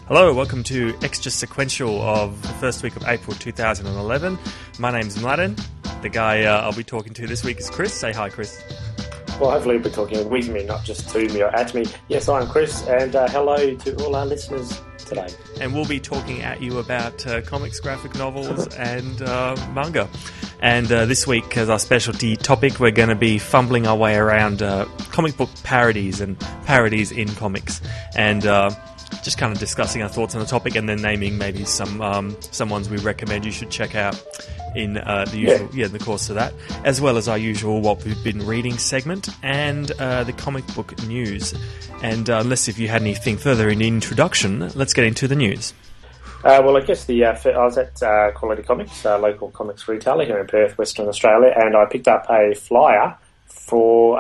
Hello, welcome to Extra Sequential of the first week of April 2011. My name's Mladen. The guy I'll be talking to this week is Chris. Say hi, Chris. Well, hopefully you'll be talking with me, not just to me or at me. Yes, I'm Chris, and hello to all our listeners today. And we'll be talking at you about comics, graphic novels, and manga. And this week, as our specialty topic, we're going to be fumbling our way around comic book parodies and parodies in comics. And just kind of discussing our thoughts on the topic, and then naming maybe some ones we recommend you should check out in the course of that, as well as our usual what we've been reading segment and the comic book news. And unless if you had anything further in the introduction, let's get into the news. Well, I guess I was at Quality Comics, a local comics retailer here in Perth, Western Australia, and I picked up a flyer for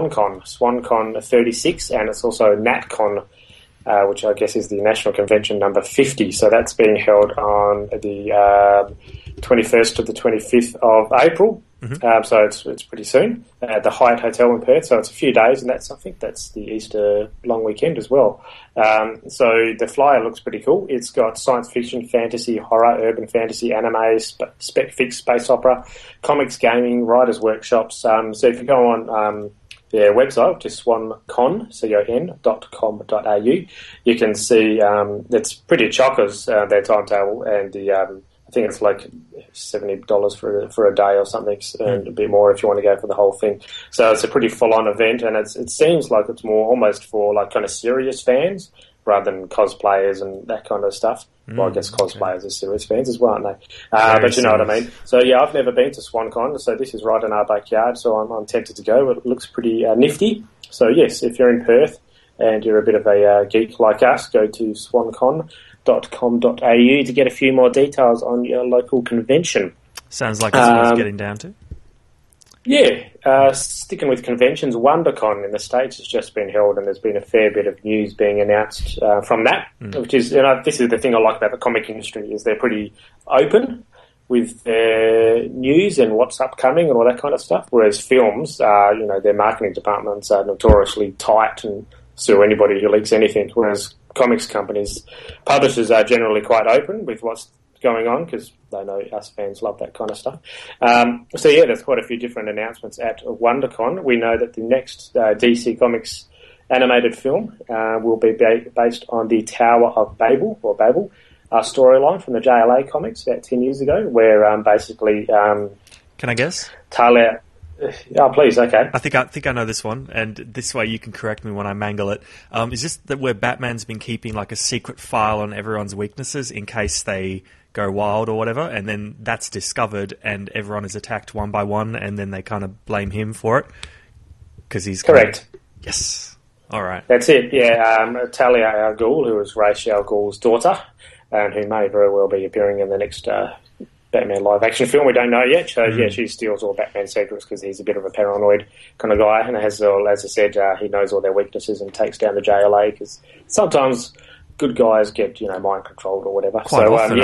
SwanCon 36, and it's also NatCon, which I guess is the National Convention number 50. So that's being held on the 21st to the 25th of April. Mm-hmm. So it's pretty soon at the Hyatt Hotel in Perth. So it's a few days, and I think that's the Easter long weekend as well. So the flyer looks pretty cool. It's got science fiction, fantasy, horror, urban fantasy, anime, spec fics, space opera, comics, gaming, writers' workshops. So if you go on their website, which is swancon, con.com.au, you can see it's pretty chockers, their timetable, and I think it's like $70 for a day or something, and a bit more if you want to go for the whole thing. So it's a pretty full-on event, and it seems like it's more almost for like kind of serious fans rather than cosplayers and that kind of stuff. Well, I guess cosplayers are serious fans as well, aren't they? But you know what I mean. So yeah, I've never been to SwanCon, so this is right in our backyard, so I'm tempted to go. It looks pretty nifty. So yes, if you're in Perth and you're a bit of a geek like us, go to swancon.com.au to get a few more details on your local convention. Sounds like it's worth getting down to. Yeah, sticking with conventions, WonderCon in the States has just been held, and there's been a fair bit of news being announced from that, which is, this is the thing I like about the comic industry, is they're pretty open with their news and what's upcoming and all that kind of stuff, whereas films, their marketing departments are notoriously tight and sue anybody who leaks anything, whereas comics companies, publishers are generally quite open with what's going on because they know us fans love that kind of stuff. So yeah, there's quite a few different announcements at WonderCon. We know that the next DC Comics animated film will be based on the Tower of Babel, storyline from the JLA comics about 10 years ago, where basically... Can I guess? Talia... Oh, please, okay. I think I know this one, and this way you can correct me when I mangle it. Is this where Batman's been keeping like a secret file on everyone's weaknesses in case they go wild or whatever, and then that's discovered and everyone is attacked one by one, and then they kind of blame him for it? Because he's... Correct. Yes. All right. That's it, yeah. Talia al Ghul, who is Ra's al Ghul's daughter, and who may very well be appearing in the next... Batman live-action film, we don't know yet. So, yeah, she steals all Batman's secrets because he's a bit of a paranoid kind of guy. And as I said, he knows all their weaknesses and takes down the JLA because sometimes good guys get, mind controlled or whatever. Quite often,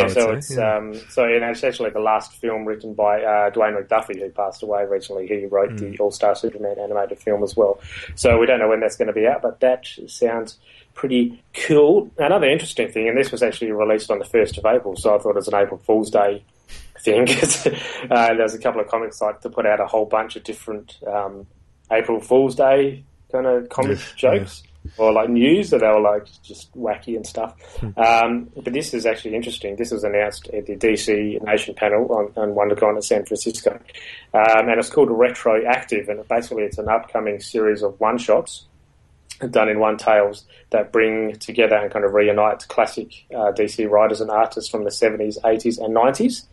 it's actually the last film written by Dwayne McDuffie, who passed away recently. He wrote the All-Star Superman animated film as well. So we don't know when that's going to be out, but that sounds pretty cool. Another interesting thing, and this was actually released on the 1st of April, so I thought it was an April Fool's Day thing, because there was a couple of comic sites to put out a whole bunch of different April Fool's Day kind of comic jokes or like news, that they were like just wacky and stuff. But this is actually interesting. This was announced at the DC Nation panel on WonderCon in San Francisco, and it's called Retroactive, and basically it's an upcoming series of one-shots done in one tales that bring together and kind of reunite classic DC writers and artists from the 70s, 80s and 90s.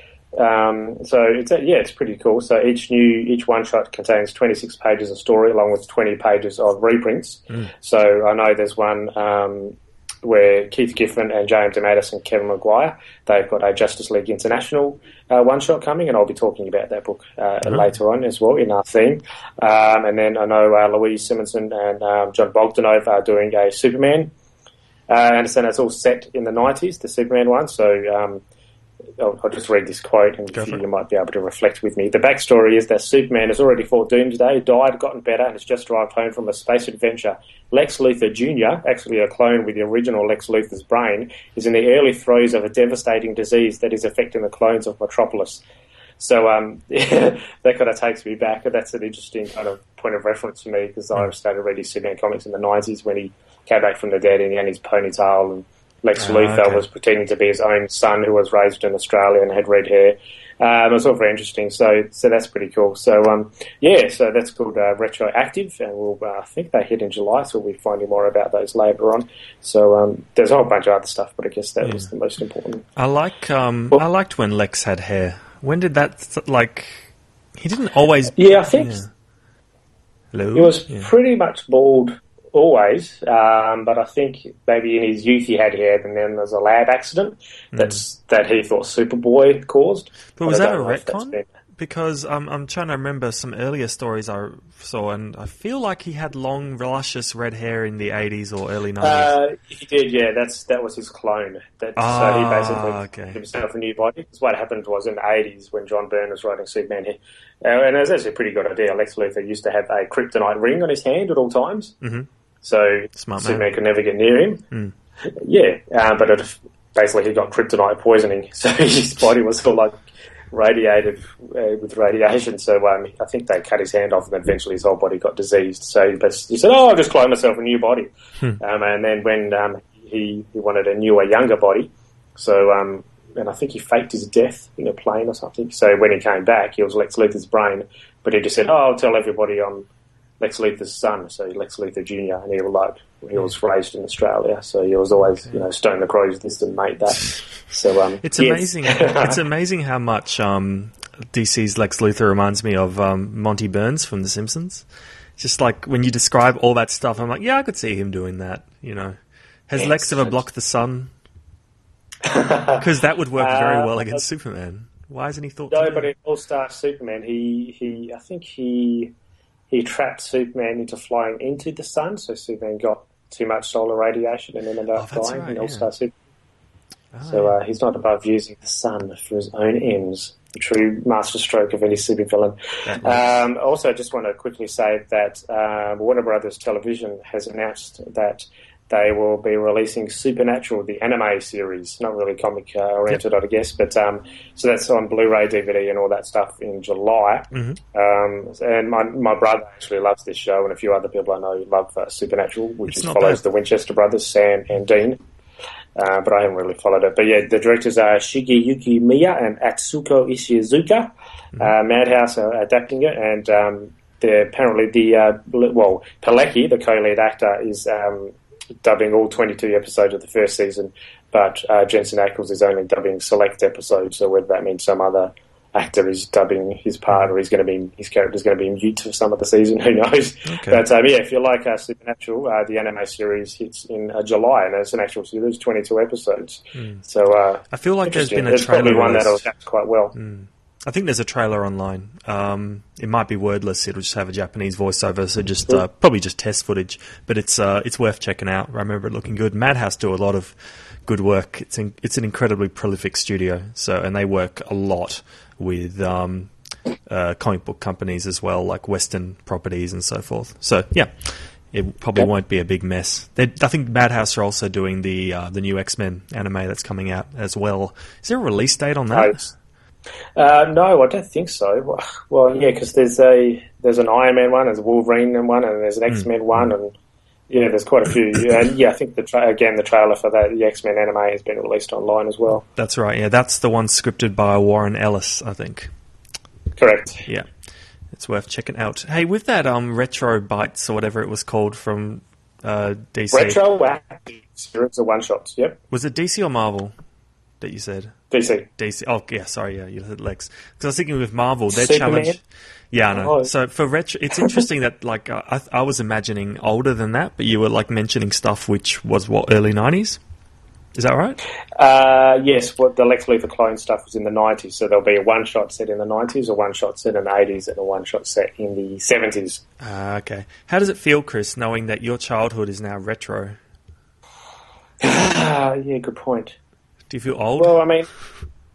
So it's pretty cool. So each one shot contains 26 pages of story along with 20 pages of reprints. So I know there's one where Keith Giffen and James DeMatteis and Kevin Maguire, they've got a Justice League International one-shot coming, and I'll be talking about that book later on as well in our theme. And then I know Louise Simonson and John Bogdanove are doing a Superman. I understand it's all set in the 90s, the Superman one, so I'll just read this quote, and you might be able to reflect with me. The backstory is that Superman has already fought Doomsday, died, gotten better, and has just arrived home from a space adventure. Lex Luthor Jr., actually a clone with the original Lex Luthor's brain, is in the early throes of a devastating disease that is affecting the clones of Metropolis. So that kind of takes me back, and that's an interesting kind of point of reference for me, because I started reading Superman comics in the 90s when he came back from the dead and he had his ponytail, and Lex Luthor was pretending to be his own son who was raised in Australia and had red hair. It was all very interesting, so that's pretty cool. So, so that's called Retroactive, and I think they hit in July, so we'll be finding more about those later on. So there's a whole bunch of other stuff, but I guess that was the most important. I liked when Lex had hair. When did that, he didn't always... Yeah, I think he was pretty much bald always, but I think maybe in his youth he had hair, and then there's a lab accident that he thought Superboy caused. But was that a retcon? Because I'm trying to remember some earlier stories I saw, and I feel like he had long, luscious red hair in the 80s or early 90s. He did, yeah. That was his clone. So he basically gave himself a new body. Because what happened was in the 80s when John Byrne was writing Superman here, and it was actually a pretty good idea. Lex Luthor used to have a kryptonite ring on his hand at all times. Mm-hmm. So Superman could never get near him. Mm. Yeah, but basically he got kryptonite poisoning, so his body was all like radiated with radiation. So I think they cut his hand off, and eventually his whole body got diseased. So he said, "Oh, I'll just clone myself a new body." And then when he wanted a newer, younger body, so and I think he faked his death in a plane or something. So when he came back, he was Lex Luthor's brain, but he just said, "Oh, I'll tell everybody I'm Lex Luthor's son," so Lex Luthor Jr., and he was raised in Australia, so he was always, Stone the Crow's distant mate. That so it's amazing. It's amazing how much DC's Lex Luthor reminds me of Monty Burns from The Simpsons. Just like when you describe all that stuff, I'm like, yeah, I could see him doing that. Has Lex ever blocked the sun? Because that would work very well against Superman. Why hasn't he thought? No, but in All Star Superman, I think he trapped Superman into flying into the sun, so Superman got too much solar radiation and ended up dying in All-Star Superman. So he's not above using the sun for his own ends, the true masterstroke of any supervillain. Also, I just want to quickly say that Warner Brothers Television has announced that they will be releasing Supernatural, the anime series, not really comic-oriented, I guess, but so that's on Blu-ray, DVD, and all that stuff in July. Mm-hmm. And my brother actually loves this show, and a few other people I know love Supernatural, which follows the Winchester brothers, Sam and Dean. But I haven't really followed it. But yeah, the directors are Shigeyuki Miya and Atsuko Ishizuka. Madhouse are adapting it, and apparently Pilecki, the co-lead actor, is dubbing all 22 episodes of the first season, but Jensen Ackles is only dubbing select episodes, so whether that means some other actor is dubbing his part or his character's going to be mute for some of the season, who knows. Okay. But if you like Supernatural, the anime series hits in July, and it's an actual series, 22 episodes. So I feel like there's been a trailer probably one that'll adapt quite well. I think there's a trailer online. It might be wordless. It'll just have a Japanese voiceover, so just probably just test footage. But it's worth checking out. I remember it looking good. Madhouse do a lot of good work. It's an incredibly prolific studio. And they work a lot with comic book companies as well, like Western properties and so forth. So yeah, it probably won't be a big mess. I think Madhouse are also doing the new X-Men anime that's coming out as well. Is there a release date on that? No, I don't think so. Well, yeah, because there's an Iron Man one, there's a Wolverine one, and there's an X-Men one, and yeah, there's quite a few. And yeah, I think the trailer for the X-Men anime has been released online as well. That's right. Yeah, that's the one scripted by Warren Ellis, I think. Correct. Yeah, it's worth checking out. Hey, with that Retro Bites or whatever it was called from DC. Retro series of one shots. Yep. Was it DC or Marvel that you said? DC. Oh, yeah, sorry, yeah, you said Lex. Because I was thinking with Marvel, their challenge... Yeah, I know. Oh. So for retro... It's interesting that, like, I was imagining older than that, but you were, like, mentioning stuff which was, early 90s? Is that right? Yes, the Lex Luthor clone stuff was in the 90s, so there'll be a one-shot set in the 90s, a one-shot set in the 80s, and a one-shot set in the 70s. Okay. How does it feel, Chris, knowing that your childhood is now retro? Yeah, good point. Do you feel old? Well, I mean,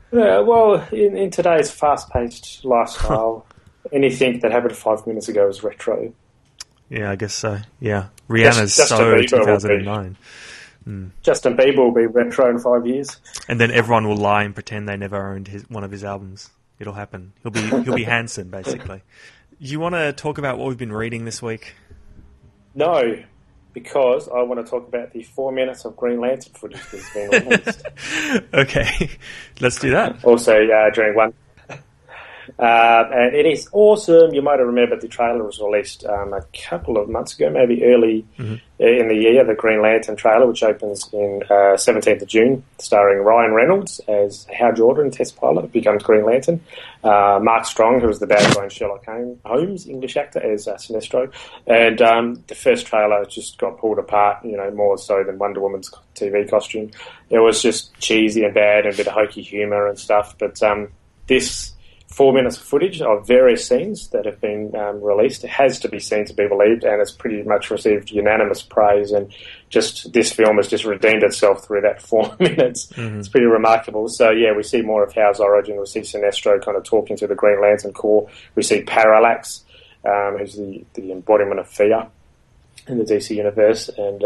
Yeah, well, in today's fast-paced lifestyle, anything that happened 5 minutes ago is retro. Yeah, I guess so. Yeah, Rihanna's Justin so Bieber 2009. Justin Bieber will be retro in 5 years. And then everyone will lie and pretend they never owned one of his albums. It'll happen. He'll be Hanson, basically. You want to talk about what we've been reading this week? No, because I want to talk about the 4 minutes of Green Lantern footage that's been released. Okay, let's do that. Also, during one. And it is awesome. You might have remembered the trailer was released a couple of months ago, maybe early in the year, the Green Lantern trailer, which opens in 17th of June, starring Ryan Reynolds as Hal Jordan, test pilot, becomes Green Lantern. Mark Strong, who was the bad guy in Sherlock Holmes, English actor, as Sinestro. And the first trailer just got pulled apart, more so than Wonder Woman's TV costume. It was just cheesy and bad and a bit of hokey humour and stuff. But this 4 minutes of footage of various scenes that have been released. It has to be seen to be believed, and it's pretty much received unanimous praise. And just this film has just redeemed itself through that 4 minutes. It's pretty remarkable. So yeah, we see more of Hal's origin. We see Sinestro kind of talking to the Green Lantern Corps. We see Parallax, who's the embodiment of fear in the DC universe, and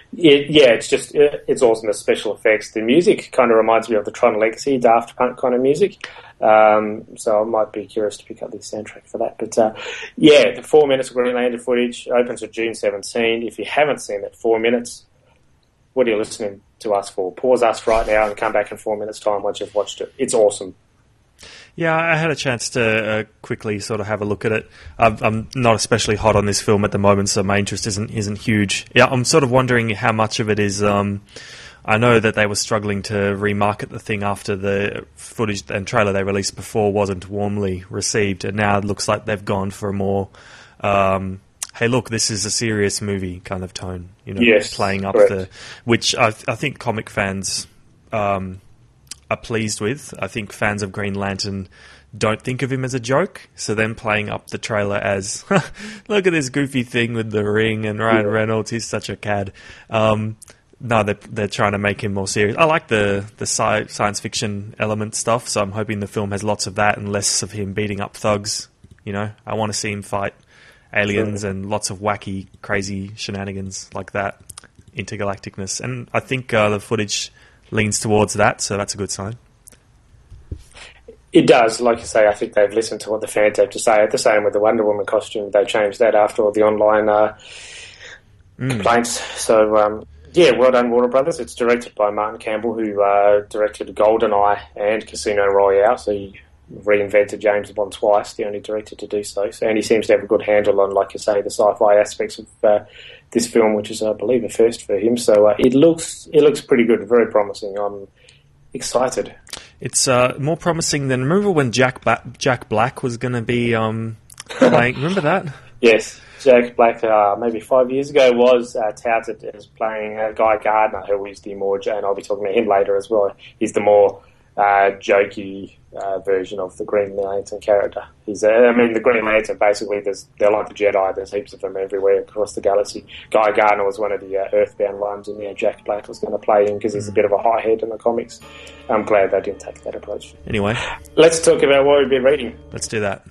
it's awesome. The special effects, the music kind of reminds me of the Tron Legacy, Daft Punk kind of music. So I might be curious to pick up the soundtrack for that. But the 4 minutes of Green Lantern footage opens on June 17. If you haven't seen that 4 minutes, what are you listening to us for? Pause us right now and come back in 4 minutes' time once you've watched it. It's awesome. Yeah, I had a chance to quickly sort of have a look at it. I'm not especially hot on this film at the moment, so my interest isn't huge. Yeah, I'm sort of wondering how much of it is. I know that they were struggling to remarket the thing after the footage and trailer they released before wasn't warmly received, and now it looks like they've gone for a more, hey, look, this is a serious movie kind of tone. Yes, playing up correct. which I think comic fans are pleased with. I think fans of Green Lantern don't think of him as a joke, so then playing up the trailer as, look at this goofy thing with the ring and Ryan Reynolds, he's such a cad. No, they're trying to make him more serious. I like the science fiction element stuff, so I'm hoping the film has lots of that and less of him beating up thugs. I want to see him fight aliens and lots of wacky, crazy shenanigans like that, intergalacticness. And I think the footage leans towards that, so that's a good sign. It does. Like you say, I think they've listened to what the fans have to say. The same with the Wonder Woman costume. They changed that after all the online complaints. So, well done, Warner Brothers. It's directed by Martin Campbell, who directed GoldenEye and Casino Royale. So he reinvented James Bond twice, the only director to do so. And he seems to have a good handle on, like you say, the sci-fi aspects of this film, which is, I believe, a first for him. So it looks pretty good, very promising. I'm excited. It's more promising than... Remember when Jack Black was going to be playing... Remember that? Yes. Jack Black, maybe 5 years ago, was touted as playing Guy Gardner, who is the more... And I'll be talking about him later as well. He's the more jokey version of the Green Lantern character. The Green Lantern, basically, they're like the Jedi. There's heaps of them everywhere across the galaxy. Guy Gardner was one of the Earthbound ones, and Jack Black was going to play him because he's a bit of a hothead in the comics. I'm glad they didn't take that approach. Anyway. Let's talk about what we've been reading. Let's do that.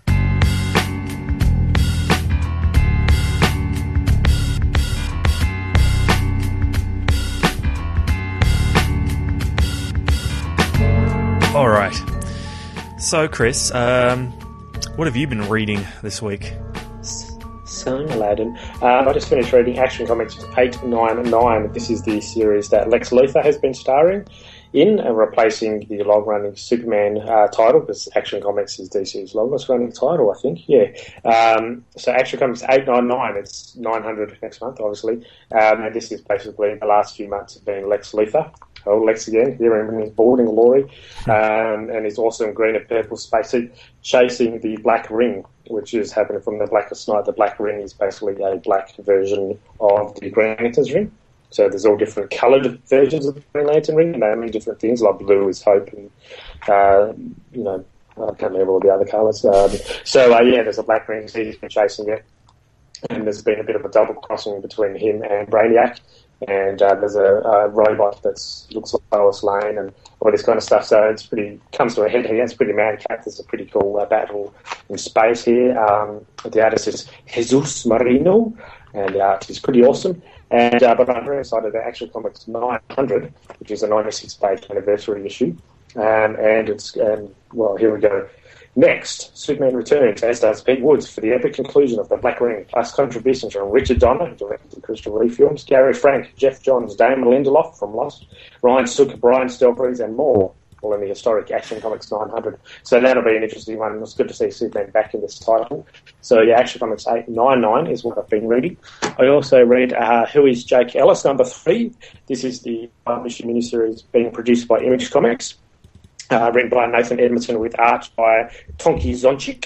All right. So, Chris, what have you been reading this week? So, Aladdin. I just finished reading Action Comics 899. This is the series that Lex Luthor has been starring in, replacing the long-running Superman title, because Action Comics is DC's longest-running title, I think. Yeah. So Action Comics 899, it's 900 next month, obviously. And this is basically the last few months have been Lex Luthor. Oh, Lex again, here in his boarding lorry, and his awesome green and purple spacesuit chasing the Black Ring, which is happening from the Blackest Night. The Black Ring is basically a black version of the Green Lantern's ring. So there's all different coloured versions of the Green Lantern ring, and they mean different things, like blue is hope, and, I can't remember all the other colours. There's a Black Ring, so he's been chasing it, and there's been a bit of a double crossing between him and Brainiac. And there's a robot that looks like Lois Lane, and all this kind of stuff. So it's pretty comes to a head here. It's pretty madcap. There's a pretty cool battle in space here. The artist is Jesus Marino, and the art is pretty awesome. And but I'm very excited that Action Comics 900, which is a 96-page anniversary issue, and it's well, here we go. Next, Superman returns, as does Pete Woods, for the epic conclusion of the Black Ring, plus contributions from Richard Donner, who directed the Christopher Reeve films, Gary Frank, Jeff Johns, Damon Lindelof from Lost, Ryan Sook, Brian Stelfreeze, and more, all in the historic Action Comics 900. So that'll be an interesting one. It's good to see Superman back in this title. So yeah, Action Comics 899 is what I've been reading. I also read Who is Jake Ellis, number 3. This is the issue miniseries being produced by Image Comics. Written by Nathan Edmondson with art by Tonki Zonchik.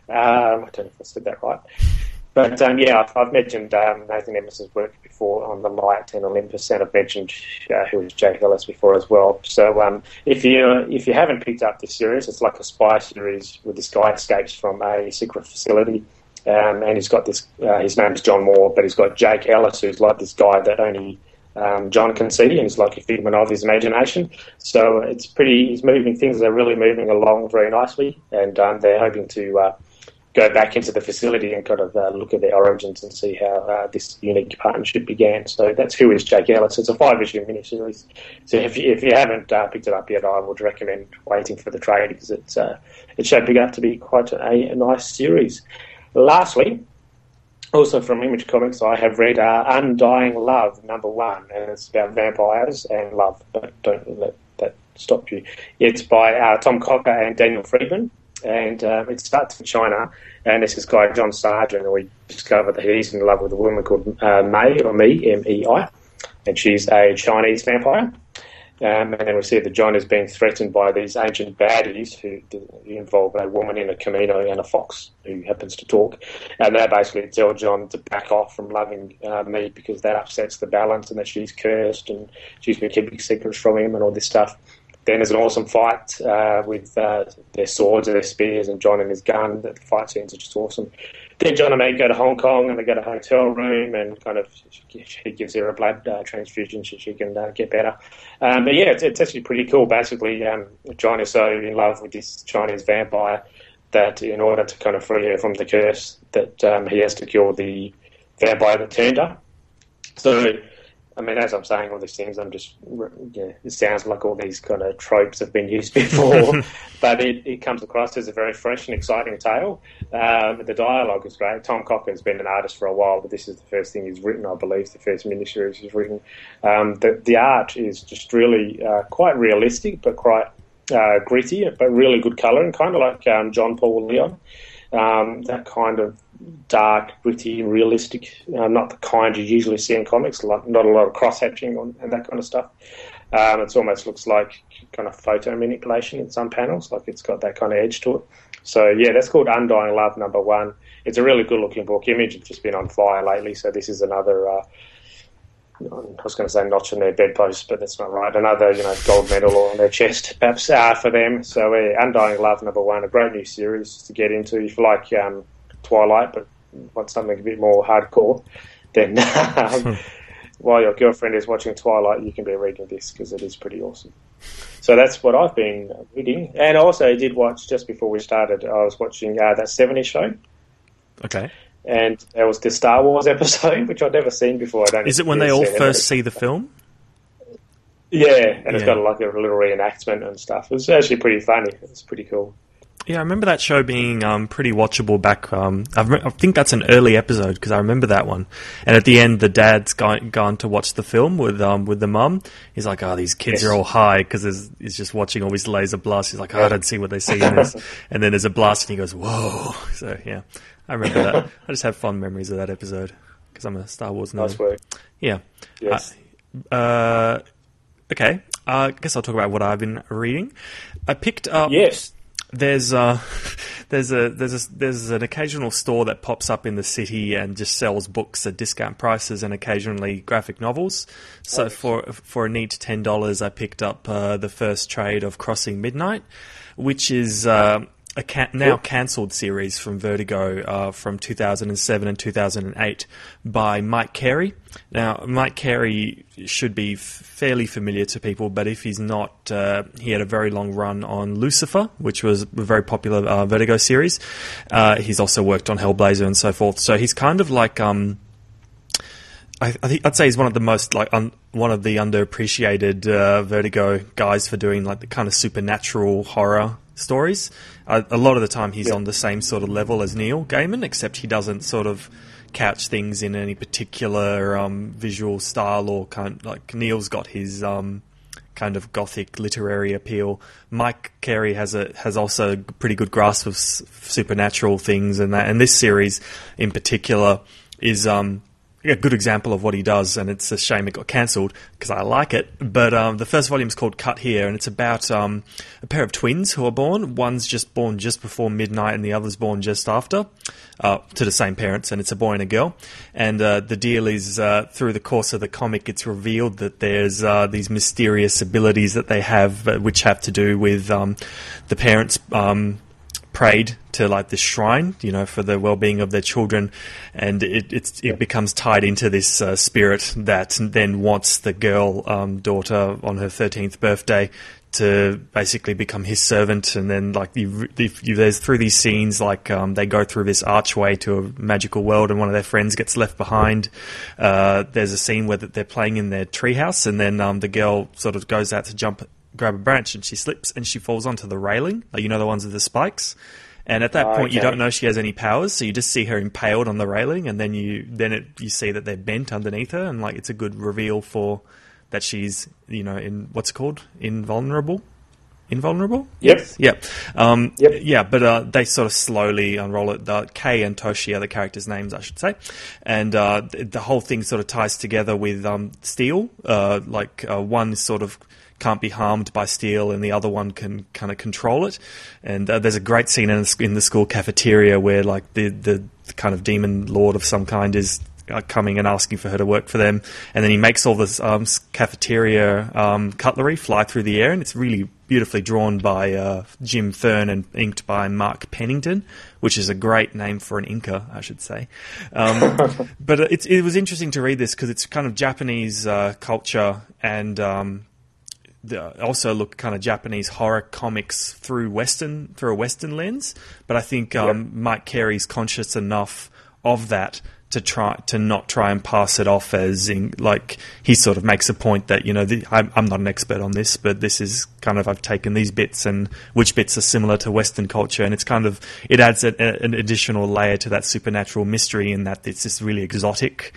I don't know if I said that right. But yeah, I've mentioned Nathan Edmondson's work before on The Light and Olympus, and I've mentioned Who is Jake Ellis before as well. So if you haven't picked up this series, it's like a spy series where this guy escapes from a secret facility. And he's got this, his name's John Moore, but he's got Jake Ellis, who's like this guy that only John can see, and it's like a figment of his imagination. So it's he's moving, things are really moving along very nicely, and they're hoping to go back into the facility and kind of look at their origins and see how this unique partnership began. So that's Who is Jake Ellis. It's a 5-issue miniseries. So if you haven't picked it up yet, I would recommend waiting for the trade, because it's shaping up to be quite a nice series. Lastly, also from Image Comics, I have read Undying Love, number 1, and it's about vampires and love, but don't let that stop you. It's by Tom Cocker and Daniel Friedman, and it starts in China, and it's this guy, John Sargent, and we discover that he's in love with a woman called Mei, or Mi, M-E-I, and she's a Chinese vampire. And then we see that John is being threatened by these ancient baddies who involve a woman in a kimono and a fox who happens to talk. And they basically tell John to back off from loving me, because that upsets the balance, and that she's cursed and she's been keeping secrets from him and all this stuff. Then there's an awesome fight with their swords and their spears, and John and his gun. The fight scenes are just awesome. Then John and May go to Hong Kong, and they go to a hotel room, and kind of he gives her a blood transfusion so she can get better. But yeah, it's actually pretty cool. Basically, John is so in love with this Chinese vampire that in order to kind of free her from the curse, that he has to kill the vampire that turned her. So, I mean, as I'm saying all these things, I'm just, it sounds like all these kind of tropes have been used before, but it comes across as a very fresh and exciting tale. The dialogue is great. Tom Cocker has been an artist for a while, but this is the first thing he's written, I believe, the first miniseries he's written. The art is just really quite realistic, but quite gritty, but really good colour, and kind of like John Paul Leon. That kind of dark, gritty, realistic, not the kind you usually see in comics, like not a lot of cross-hatching and that kind of stuff. It almost looks like kind of photo manipulation in some panels, like it's got that kind of edge to it. So yeah, that's called Undying Love, number 1. It's a really good-looking book. Image has just been on fire lately, so this is another, I was going to say notch on their bedpost, but that's not right. Another, gold medal on their chest, perhaps, for them. So Undying Love, number 1, a great new series to get into. If you like Twilight, but want something a bit more hardcore, then while your girlfriend is watching Twilight, you can be reading this, because it is pretty awesome. So that's what I've been reading. And also I did watch, just before we started, I was watching that 70s show. Okay. And there was the Star Wars episode, which I'd never seen before. Is it when they all first see the film? Yeah, and it's got like a little reenactment and stuff. It was actually pretty funny. It's pretty cool. Yeah, I remember that show being pretty watchable back. I think that's an early episode, because I remember that one. And at the end, the dad's gone to watch the film with the mum. He's like, "Oh, these kids are all high," because he's just watching all these laser blasts. He's like, "Oh, I don't see what they see in this." And then there's a blast, and he goes, "Whoa!" So yeah, I remember that. I just have fond memories of that episode, because I'm a Star Wars nerd. Nice work. Yeah. Yes. Okay. I guess I'll talk about what I've been reading. I picked up. Yes. There's an occasional store that pops up in the city and just sells books at discount prices, and occasionally graphic novels. So for a neat $10, I picked up the first trade of Crossing Midnight, which is now cancelled series from Vertigo from 2007 and 2008 by Mike Carey. Now, Mike Carey should be fairly familiar to people, but if he's not, he had a very long run on Lucifer, which was a very popular Vertigo series. He's also worked on Hellblazer and so forth. So he's kind of like... I think I'd say he's one of the most one of the underappreciated Vertigo guys for doing like the kind of supernatural horror stories. A lot of the time he's on the same sort of level as Neil Gaiman, except he doesn't sort of couch things in any particular visual style or kind. Like Neil's got his kind of gothic literary appeal. Mike Carey has also a pretty good grasp of supernatural things, and this series in particular is a good example of what he does, and it's a shame it got cancelled because I like it. But the first volume is called Cut Here, and it's about a pair of twins who are born. One's just born just before midnight, and the other's born just after, to the same parents, and it's a boy and a girl. And the deal is, through the course of the comic, it's revealed that there's these mysterious abilities that they have, which have to do with the parents prayed to like this shrine, for the well-being of their children, and it becomes tied into this spirit that then wants the girl daughter on her 13th birthday to basically become his servant. And then like there's through these scenes, like they go through this archway to a magical world, and one of their friends gets left behind. There's a scene where they're playing in their treehouse, and then the girl sort of goes out to grab a branch, and she slips and she falls onto the railing, like, the ones with the spikes. And at that point, you don't know she has any powers, so you just see her impaled on the railing, and then you see that they're bent underneath her, and like it's a good reveal for that she's in what's it called, invulnerable. Yep. Yep. Yep. Yeah, but they sort of slowly unroll it. Kay and Toshi are the characters' names, I should say, and the whole thing sort of ties together with steel. One is sort of can't be harmed by steel, and the other one can kind of control it. And there's a great scene in the school cafeteria where like the kind of demon lord of some kind is coming and asking for her to work for them, and then he makes all this cafeteria cutlery fly through the air, and it's really beautifully drawn by Jim Thurn and inked by Mark Pennington, which is a great name for an inker, I should say. But it was interesting to read this because it's kind of Japanese culture, and also look kind of Japanese horror comics through a Western lens. But I think Mike Carey's conscious enough of that to not try and pass it off as in, like, he sort of makes a point that I'm not an expert on this, but this is kind of, I've taken these bits and which bits are similar to Western culture, and it's kind of, it adds an additional layer to that supernatural mystery in that it's this really exotic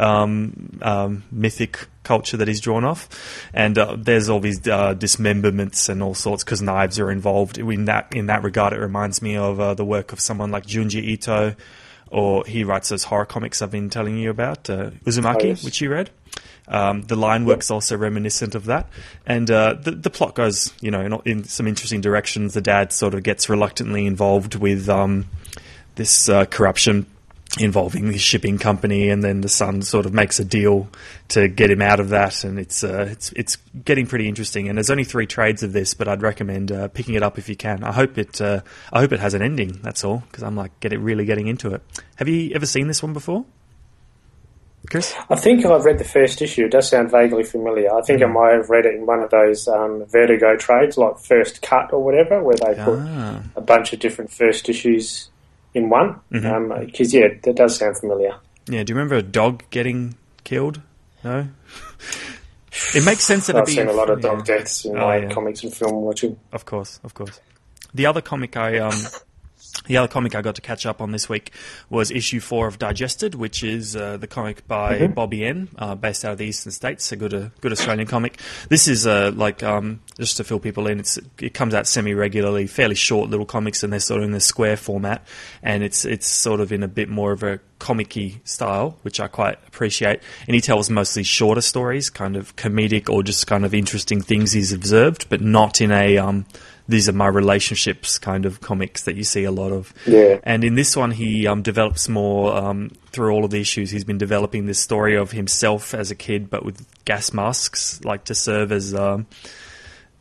mythic culture that he's drawn off, and there's all these dismemberments and all sorts because knives are involved. In that regard, it reminds me of the work of someone like Junji Ito, or he writes those horror comics I've been telling you about, Uzumaki, which you read. The line work's also reminiscent of that. And the plot goes, in some interesting directions. The dad sort of gets reluctantly involved with this corruption involving the shipping company, and then the son sort of makes a deal to get him out of that, and it's getting pretty interesting. And there's only 3 trades of this, but I'd recommend picking it up if you can. I hope it has an ending. That's all, because I'm like really getting into it. Have you ever seen this one before, Chris? I think I've read the first issue. It does sound vaguely familiar. I think I might have read it in one of those Vertigo trades, like First Cut or whatever, where they put a bunch of different first issues in one. Because, that does sound familiar. Yeah, do you remember a dog getting killed? No? It makes sense that I've seen a lot of dog deaths in my comics and film watching. Of course. The other comic I got to catch up on this week was issue 4 of Digested, which is the comic by Bobby N, based out of the Eastern States, a good Australian comic. This is just to fill people in, it comes out semi-regularly, fairly short little comics, and they're sort of in the square format, and it's sort of in a bit more of a comic-y style, which I quite appreciate. And he tells mostly shorter stories, kind of comedic or just kind of interesting things he's observed, but not in a these are my relationships kind of comics that you see a lot of. Yeah. And in this one, he develops more through all of the issues. He's been developing this story of himself as a kid, but with gas masks, like to serve as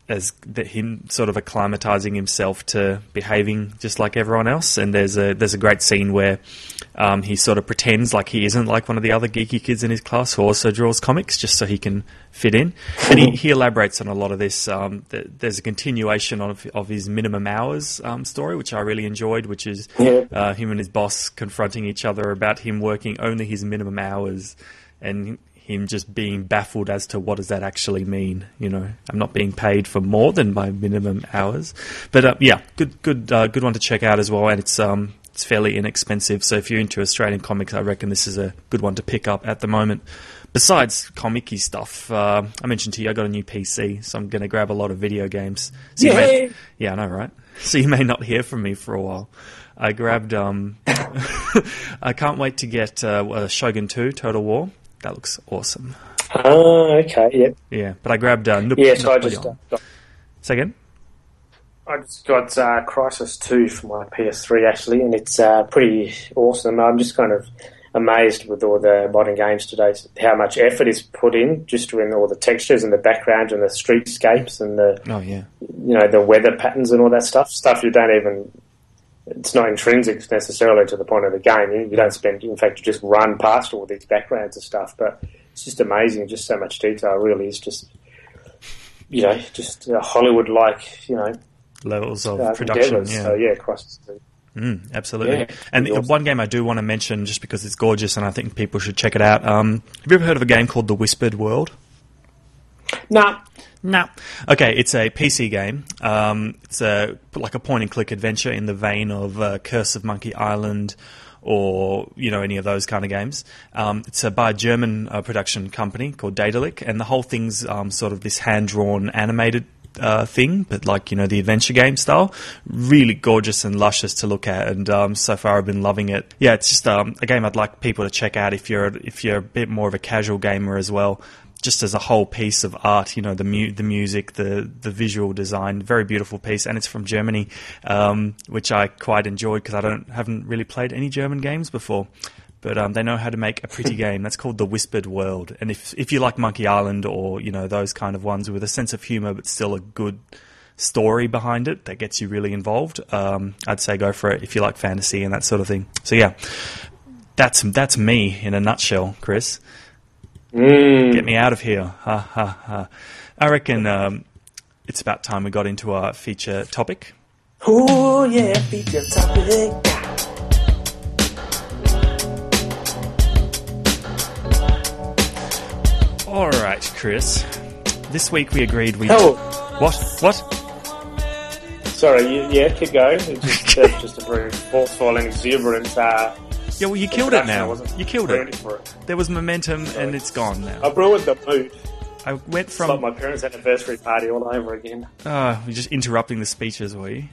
as him sort of acclimatizing himself to behaving just like everyone else. And there's a great scene where he sort of pretends like he isn't like one of the other geeky kids in his class who also draws comics, just so he can fit in. And he elaborates on a lot of this. There's a continuation of his minimum hours story, which I really enjoyed, which is him and his boss confronting each other about him working only his minimum hours, and him just being baffled as to what does that actually mean. I'm not being paid for more than my minimum hours. But good one to check out as well, and it's fairly inexpensive. So if you're into Australian comics, I reckon this is a good one to pick up at the moment. Besides comic-y stuff, I mentioned to you I got a new PC, so I'm going to grab a lot of video games. So I know, right? So you may not hear from me for a while. I grabbed... I can't wait to get Shogun 2 Total War. That looks awesome. Oh, okay, yeah. Yeah, but I grabbed Say again? I just got Crisis 2 for my PS3, actually, and it's pretty awesome. I'm just kind of amazed with all the modern games today, how much effort is put in just in all the textures and the background and the streetscapes and the weather patterns and all that stuff you don't even... It's not intrinsic necessarily to the point of the game. You don't spend... In fact, you just run past all these backgrounds and stuff, but it's just amazing, just so much detail. It really is just, just Hollywood-like, levels of production. Endeavors. Yeah. So, yeah, Crisis 2. Absolutely. Yeah, and awesome. One game I do want to mention, just because it's gorgeous and I think people should check it out. Have you ever heard of a game called The Whispered World? No. Okay, it's a PC game. It's like a point-and-click adventure in the vein of Curse of Monkey Island or, any of those kind of games. It's by a German production company called Daedalic, and the whole thing's sort of this hand-drawn animated thing, but the adventure game style. Really gorgeous and luscious to look at, and so far I've been loving it. Yeah, it's just a game I'd like people to check out if you're a bit more of a casual gamer as well. Just as a whole piece of art, the music, the visual design, very beautiful piece, and it's from Germany, which I quite enjoyed because I haven't really played any German games before. But they know how to make a pretty game. That's called The Whispered World. And if you like Monkey Island or, those kind of ones with a sense of humour but still a good story behind it that gets you really involved, I'd say go for it if you like fantasy and that sort of thing. So, yeah, that's me in a nutshell, Chris. Get me out of here. Ha, ha, ha. I reckon it's about time we got into our feature topic. Oh, yeah, feature topic. All right, Chris. This week we agreed we... Oh. What? Sorry, keep going. It's just a very forceful and exuberant... Yeah, well, you killed it now. You killed it. There was momentum, and it's gone now. I've ruined the mood. I went from... It's like my parents' anniversary party all over again. You're just interrupting the speeches, were you?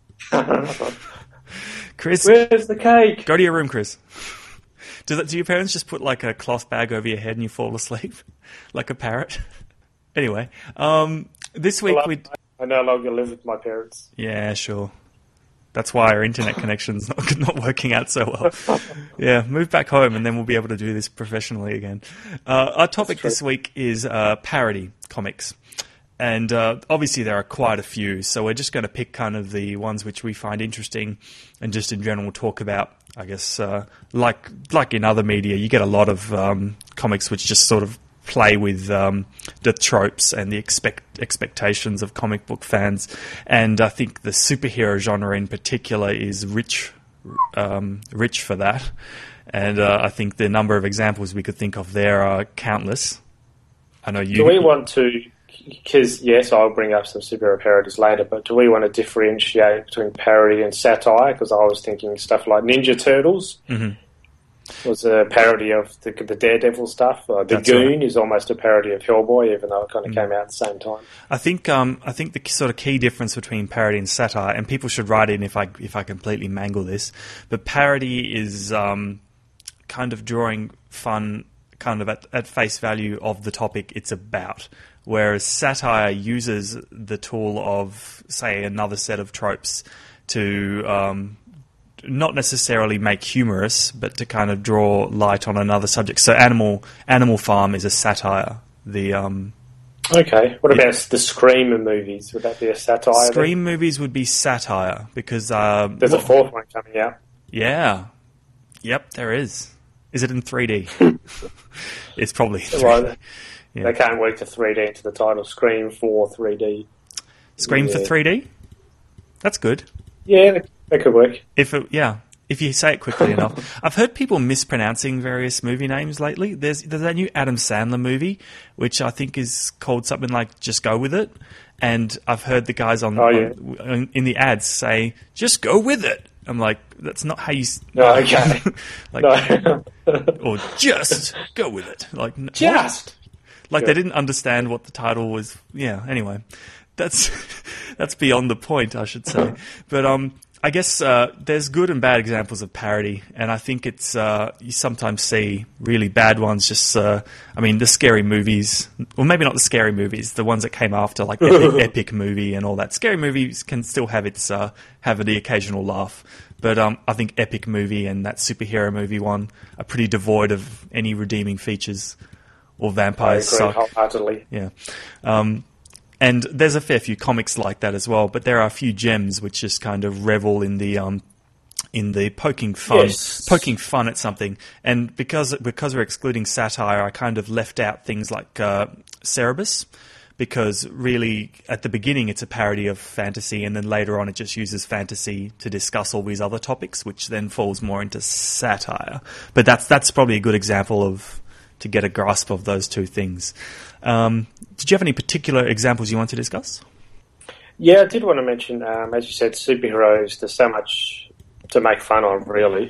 Chris... Where's the cake? Go to your room, Chris. Do your parents just put, like, a cloth bag over your head and you fall asleep? Like a parrot? Anyway, this week I no longer live with my parents. Yeah, sure. That's why our internet connection's not working out so well. Yeah, move back home and then we'll be able to do this professionally again. Our topic this week is parody comics. And obviously there are quite a few, so we're just going to pick kind of the ones which we find interesting and just in general talk about, I guess, like in other media, you get a lot of comics which just sort of play with the tropes and the expectations of comic book fans. And I think the superhero genre in particular is rich for that. And I think the number of examples we could think of there are countless. I know you... Do we want to... Because, yes, I'll bring up some superhero parodies later, but do we want to differentiate between parody and satire? Because I was thinking stuff like Ninja Turtles was a parody of the Daredevil stuff. The Goon is almost a parody of Hellboy, even though it kind of came out at the same time. I think the sort of key difference between parody and satire, and people should write in if I completely mangle this, but parody is kind of drawing fun kind of at face value of the topic it's about. Whereas satire uses the tool of, say, another set of tropes to not necessarily make humorous, but to kind of draw light on another subject. So Animal Farm is a satire. The Okay. What about the Scream movies? Would that be a satire? Scream movies would be satire because there's a fourth one coming out. Yeah. Yep, there is. Is it in 3D? It's probably 3D. Well, they can't work to 3D into the title. Scream for 3D. Scream for 3D? That's good. Yeah, that could work. If you say it quickly enough. I've heard people mispronouncing various movie names lately. There's that new Adam Sandler movie, which I think is called something like Just Go With It. And I've heard the guys in the ads say, just go with it. I'm like, that's not how you... No, okay. Or just go with it. Like, just! Like they didn't understand what the title was. Yeah, anyway. That's beyond the point, I should say. But I guess there's good and bad examples of parody, and I think it's you sometimes see really bad ones. Just the scary movies, or maybe not the scary movies, the ones that came after, like Epic Movie and all that. Scary movies can still have the occasional laugh, but I think Epic Movie and that superhero movie one are pretty devoid of any redeeming features. Or vampires suck. Wholeheartedly. Yeah. And there's a fair few comics like that as well, but there are a few gems which just kind of revel in the poking fun at something. And because we're excluding satire, I kind of left out things like Cerebus, because really at the beginning it's a parody of fantasy, and then later on it just uses fantasy to discuss all these other topics, which then falls more into satire. But that's probably a good example to get a grasp of those two things. Did you have any particular examples you want to discuss? Yeah, I did want to mention, as you said, superheroes. There's so much to make fun of, really.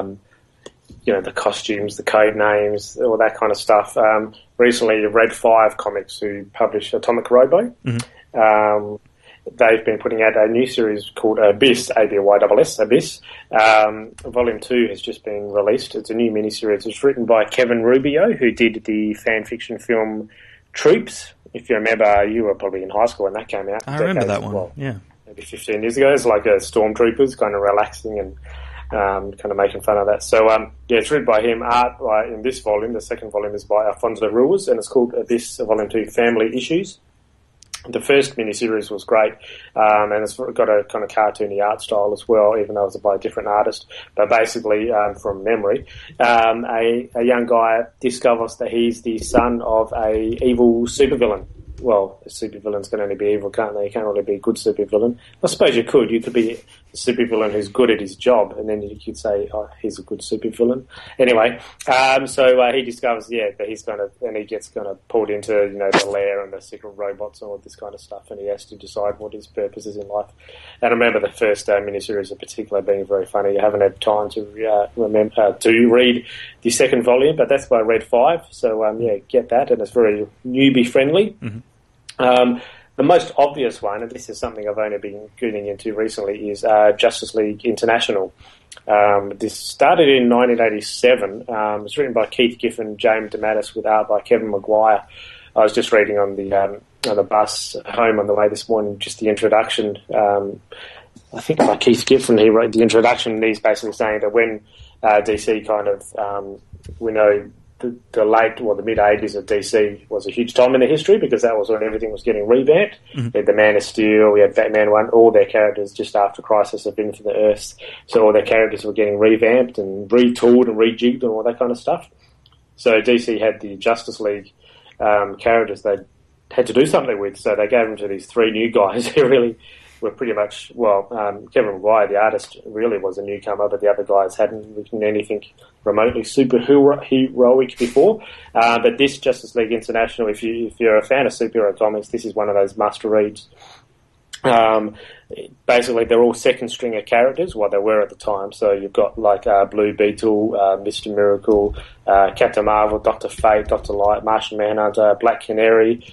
The costumes, the code names, all that kind of stuff. Recently, Red 5 Comics, who publish Atomic Robo, they've been putting out a new series called Abyss, ABYSS, Abyss. Volume 2 has just been released. It's a new miniseries. It's written by Kevin Rubio, who did the fan fiction film Troops. If you remember, you were probably in high school when that came out. I remember that one, yeah. Maybe 15 years ago. It's like a Stormtroopers, kind of relaxing and kind of making fun of that. So, it's written by him. Art in this volume, the second volume, is by Alfonso Ruiz, and it's called Abyss, Volume 2, Family Issues. The first miniseries was great, and it's got a kind of cartoony art style as well, even though it's by a different artist. But basically, from memory, a young guy discovers that he's the son of a evil supervillain. Well, a supervillains can only be evil, can't they? You can't really be a good supervillain. I suppose you could. You could be a supervillain who's good at his job, and then you could say, oh, he's a good supervillain. Anyway, so he discovers, that he's and he gets kind of pulled into, the lair and the secret robots and all this kind of stuff, and he has to decide what his purpose is in life. And I remember the first miniseries in particular being very funny. I haven't had time to read the second volume, but that's by Red 5, so get that, and it's very newbie friendly. Mm-hmm. The most obvious one, and this is something I've only been getting into recently, is Justice League International. This started in 1987. It's written by Keith Giffen, James DeMatteis, with art by Kevin Maguire. I was just reading on the bus home on the way this morning, just the introduction. I think by Keith Giffen, he wrote the introduction, and he's basically saying that when DC kind of, we know the mid-80s of DC was a huge time in their history, because that was when everything was getting revamped. Mm-hmm. We had the Man of Steel, we had Batman 1, all their characters just after Crisis of Infinite Earths, so all their characters were getting revamped and retooled and rejigged and all that kind of stuff. So DC had the Justice League characters they had to do something with, so they gave them to these three new guys who really were pretty much, Kevin Maguire, the artist, really was a newcomer, but the other guys hadn't written anything remotely superheroic before. But this Justice League International, if you're a fan of superhero comics, this is one of those must-reads. Basically, they're all second-stringer characters, they were at the time. So you've got like Blue Beetle, Mr. Miracle, Captain Marvel, Dr. Fate, Dr. Light, Martian Manhunter, Black Canary,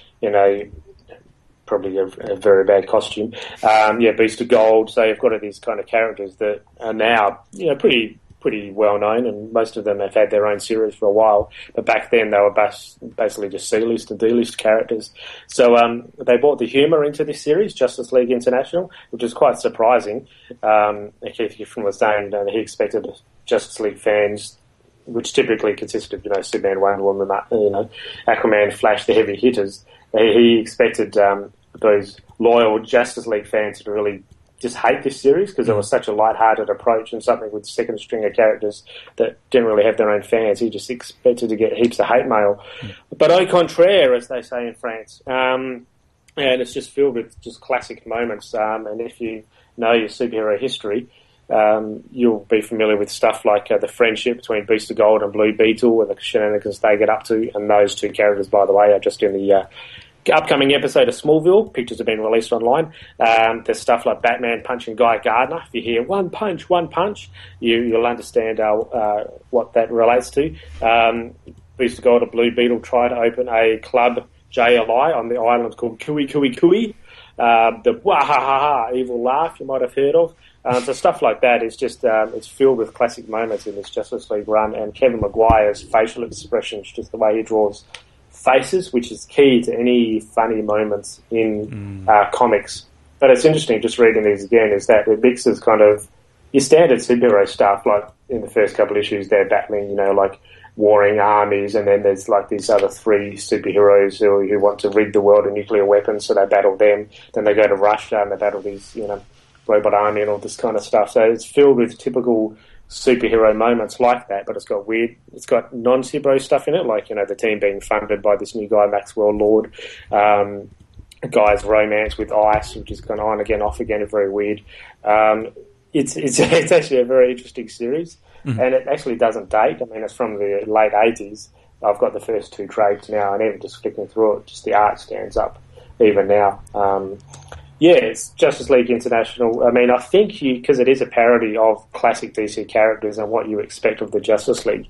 probably a very bad costume. Beast of Gold. So you've got these kind of characters that are now, pretty well known, and most of them have had their own series for a while. But back then they were basically just C-list and D-list characters. So they brought the humour into this series, Justice League International, which is quite surprising. Keith Giffen was saying that he expected Justice League fans, which typically consisted of, Superman, Wonder Woman, Aquaman, Flash, the heavy hitters, he expected those loyal Justice League fans to really just hate this series because it was such a light-hearted approach and something with second stringer characters that didn't really have their own fans. He just expected to get heaps of hate mail. But au contraire, as they say in France. And it's just filled with just classic moments. And if you know your superhero history, you'll be familiar with stuff like the friendship between Beast of Gold and Blue Beetle and the shenanigans they get up to. And those two characters, by the way, are just in the upcoming episode of Smallville. Pictures have been released online. There's stuff like Batman punching Guy Gardner. If you hear one punch, you'll understand what that relates to. Beast of Gold and Blue Beetle try to open a club JLI on the island called Kui Kui Kui. The wahahaha evil laugh you might have heard of. So stuff like that is just it's filled with classic moments in this Justice League run, and Kevin Maguire's facial expressions, just the way he draws faces, which is key to any funny moments in comics. But it's interesting just reading these again is that it mixes kind of your standard superhero stuff, like in the first couple of issues they're battling, like warring armies, and then there's like these other three superheroes who want to rid the world of nuclear weapons, so they battle them. Then they go to Russia and they battle these, robot army and all this kind of stuff. So it's filled with typical superhero moments like that, but it's got non-superhero stuff in it, like, the team being funded by this new guy, Maxwell Lord, a guy's romance with Ice, which is kind of on again, off again, very weird. It's actually a very interesting series, and it actually doesn't date. I mean, it's from the late 80s. I've got the first two trades now, and even just flicking through it, just the art stands up even now. It's Justice League International. I mean, I think because it is a parody of classic DC characters and what you expect of the Justice League,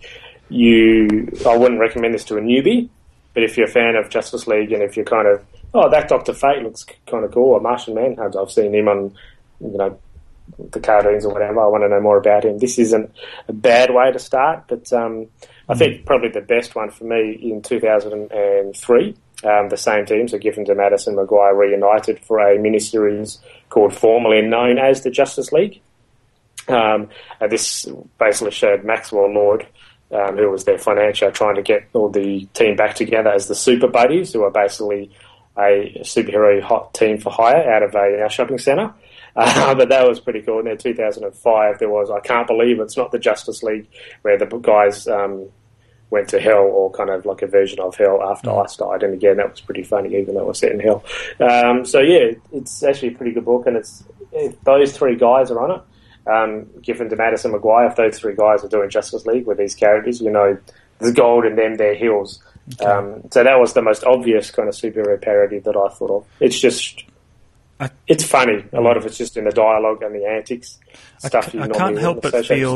I wouldn't recommend this to a newbie, but if you're a fan of Justice League and if you're kind of, that Dr. Fate looks kind of cool, or Martian Manhunter, I've seen him on, the cartoons or whatever, I want to know more about him. This isn't a bad way to start, but I think probably the best one for me in 2003, the same teams, so Giffen, DeMatteis and Maguire reunited for a miniseries called formerly known as the Justice League. This basically showed Maxwell Lord, who was their financier, trying to get all the team back together as the Super Buddies, who are basically a superhero hot team for hire out of a shopping centre. But that was pretty cool. And in 2005, there was, I Can't Believe It's Not the Justice League, where the guys went to hell, or kind of like a version of hell after Ice died. And again, that was pretty funny, even though it was set in hell. It's actually a pretty good book, and if those three guys are on it, Giffen, DeMatteis and Maguire, if those three guys are doing Justice League with these characters, there's gold in them, their heels. Okay. So that was the most obvious kind of superhero parody that I thought of. It's just... it's funny. A lot of it's just in the dialogue and the antics. I can't help but feel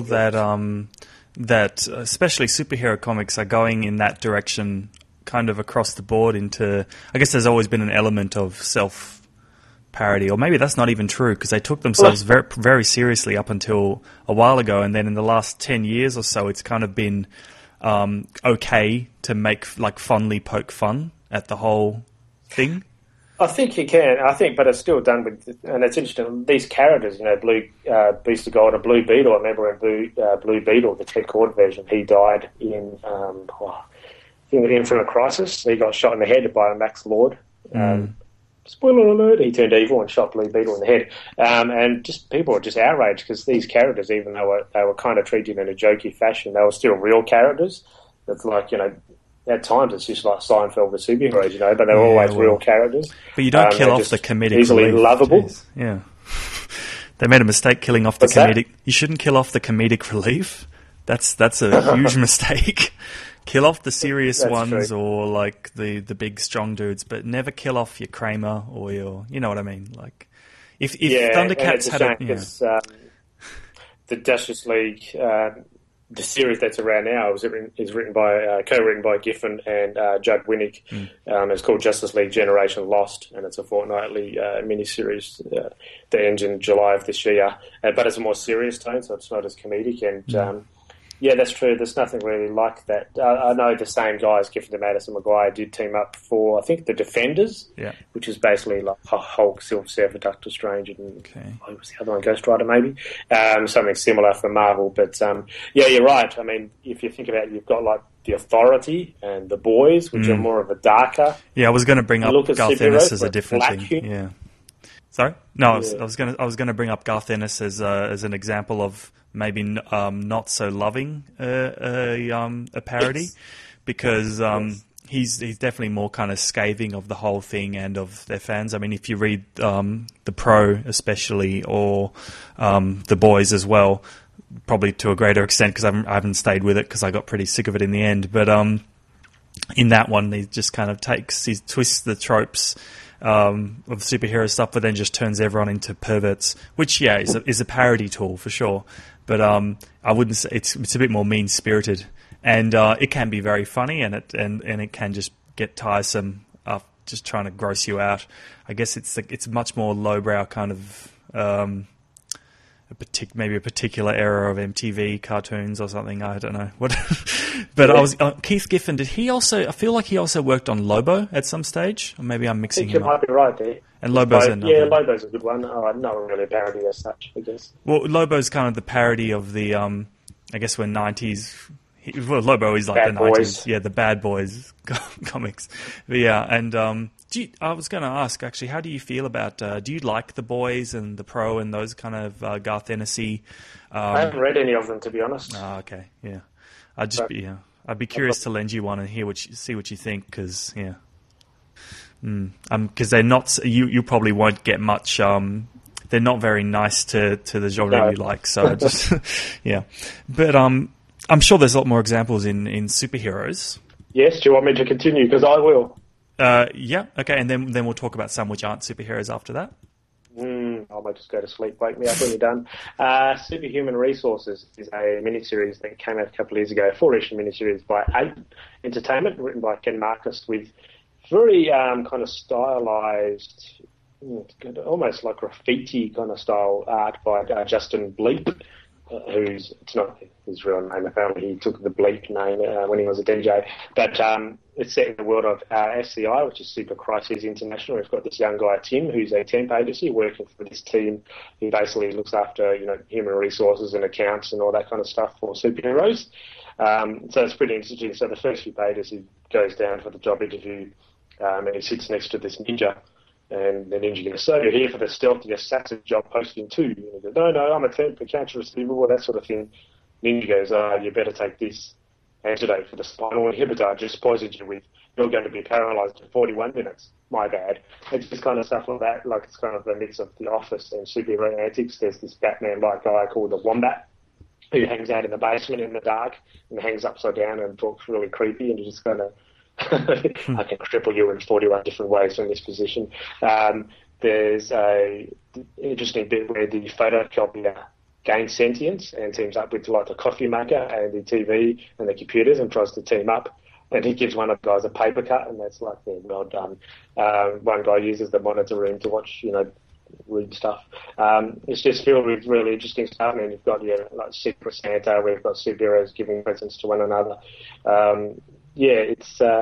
that especially superhero comics are going in that direction kind of across the board into... I guess there's always been an element of self-parody, or maybe that's not even true, because they took themselves very, very seriously up until a while ago, and then in the last 10 years or so, it's kind of been okay to make, fondly poke fun at the whole thing. I think you can. But it's still done with, and it's interesting. These characters, Blue Beast of Gold and Blue Beetle. I remember in Blue Beetle, the Ted Kord version, he died in the Infinite Crisis. He got shot in the head by Max Lord. Spoiler alert: he turned evil and shot Blue Beetle in the head. And just people were just outraged because these characters, even though they were kind of treated in a jokey fashion, they were still real characters. It's like at times it's just like Seinfeld with superheroes, but they're always real characters. But you don't kill off the comedic easily relief. Lovable. Jeez. Yeah. They made a mistake killing off the comedic. You shouldn't kill off the comedic relief. That's a huge mistake. Kill off the serious ones, true. Or like the big strong dudes, but never kill off your Kramer or your, you know what I mean? Like if Thundercats had the Justice League. The series that's around now is written by co-written by Giffen and Judd Winnick. It's called Justice League Generation Lost, and it's a fortnightly miniseries that ends in July of this year. But it's a more serious tone, so it's not as comedic. And Yeah, that's true. There's nothing really like that. I know the same guys, Giffen and Madison Maguire, did team up for, I think, the Defenders, which is basically like Hulk, Silver Surfer, Doctor Strange, and what was the other one, Ghost Rider, maybe? Something similar for Marvel. But, yeah, you're right. I mean, if you think about it, you've got like The Authority and The Boys, which are more of a darker. Yeah, I was going to bring up Garth Ennis as a different thing. Yeah. Sorry? No, I was going to bring up Garth Ennis as an example of maybe not so loving a parody, because he's definitely more kind of scathing of the whole thing and of their fans. I mean, if you read The Pro especially, or The Boys as well, probably to a greater extent because I haven't stayed with it because I got pretty sick of it in the end. But in that one, he just kind of he twists the tropes of superhero stuff, but then just turns everyone into perverts, which is a parody tool for sure. But I wouldn't say it's a bit more mean spirited, and it can be very funny, and it can just get tiresome, just trying to gross you out. I guess it's much more lowbrow kind of maybe a particular era of MTV cartoons or something. I don't know what. But Keith Giffen. Did he also? I feel like he also worked on Lobo at some stage, or maybe I'm mixing him up. You might be right there. And Lobo's another. Yeah, Lobo's a good one. Not really a parody as such, I guess. Well, Lobo's kind of the parody of the, I guess, when 90s. Lobo is like Bad the Boys. 90s. Yeah, the Bad Boys comics. But yeah, and I was going to ask, actually, how do you feel about, do you like The Boys and The Pro and those kind of Garth Ennis-y? I haven't read any of them, to be honest. Oh, okay, yeah. I'd be curious to lend you one and see what you think, because, yeah. Because they're not, you probably won't get much, they're not very nice to the genre you like, so just, yeah. But I'm sure there's a lot more examples in superheroes. Yes, do you want me to continue? Because I will. Yeah, okay, and then we'll talk about some which aren't superheroes after that. I might just go to sleep. Wake me up when you're done. Superhuman Resources is a miniseries that came out a couple of years ago, 4-issue miniseries by Ape Entertainment, written by Ken Marcus, with very kind of stylized, almost like graffiti kind of style art by Justin Bleep, it's not his real name. Apparently, he took the Bleep name when he was a DJ. But it's set in the world of SCI, which is Super Crises International. We've got this young guy, Tim, who's a temp agency working for this team. He basically looks after, human resources and accounts and all that kind of stuff for superheroes. So it's pretty interesting. So the first few pages, he goes down for the job interview, and he sits next to this ninja. And the ninja goes, "So you're here for the stealth, your assassin job posting too?" And he goes, No, I'm a temp accounts receivable, that sort of thing. Ninja goes, "You better take this antidote for the spinal inhibitor I just poisoned you with. You're going to be paralysed in 41 minutes. My bad." It's just kind of stuff like that. Like, it's kind of a mix of The Office and superhero antics. There's this Batman-like guy called the Wombat, who hangs out in the basement in the dark and hangs upside down and talks really creepy, and you just kind of I can cripple you in 41 different ways from this position. There's a interesting bit where the photocopier gains sentience and teams up with like the coffee maker and the TV and the computers and tries to team up. And he gives one of the guys a paper cut, and that's like, well done. One guy uses the monitor room to watch, read stuff. It's just filled with really interesting stuff. I mean, you've got like Secret Santa, where you've got superheroes giving presents to one another. It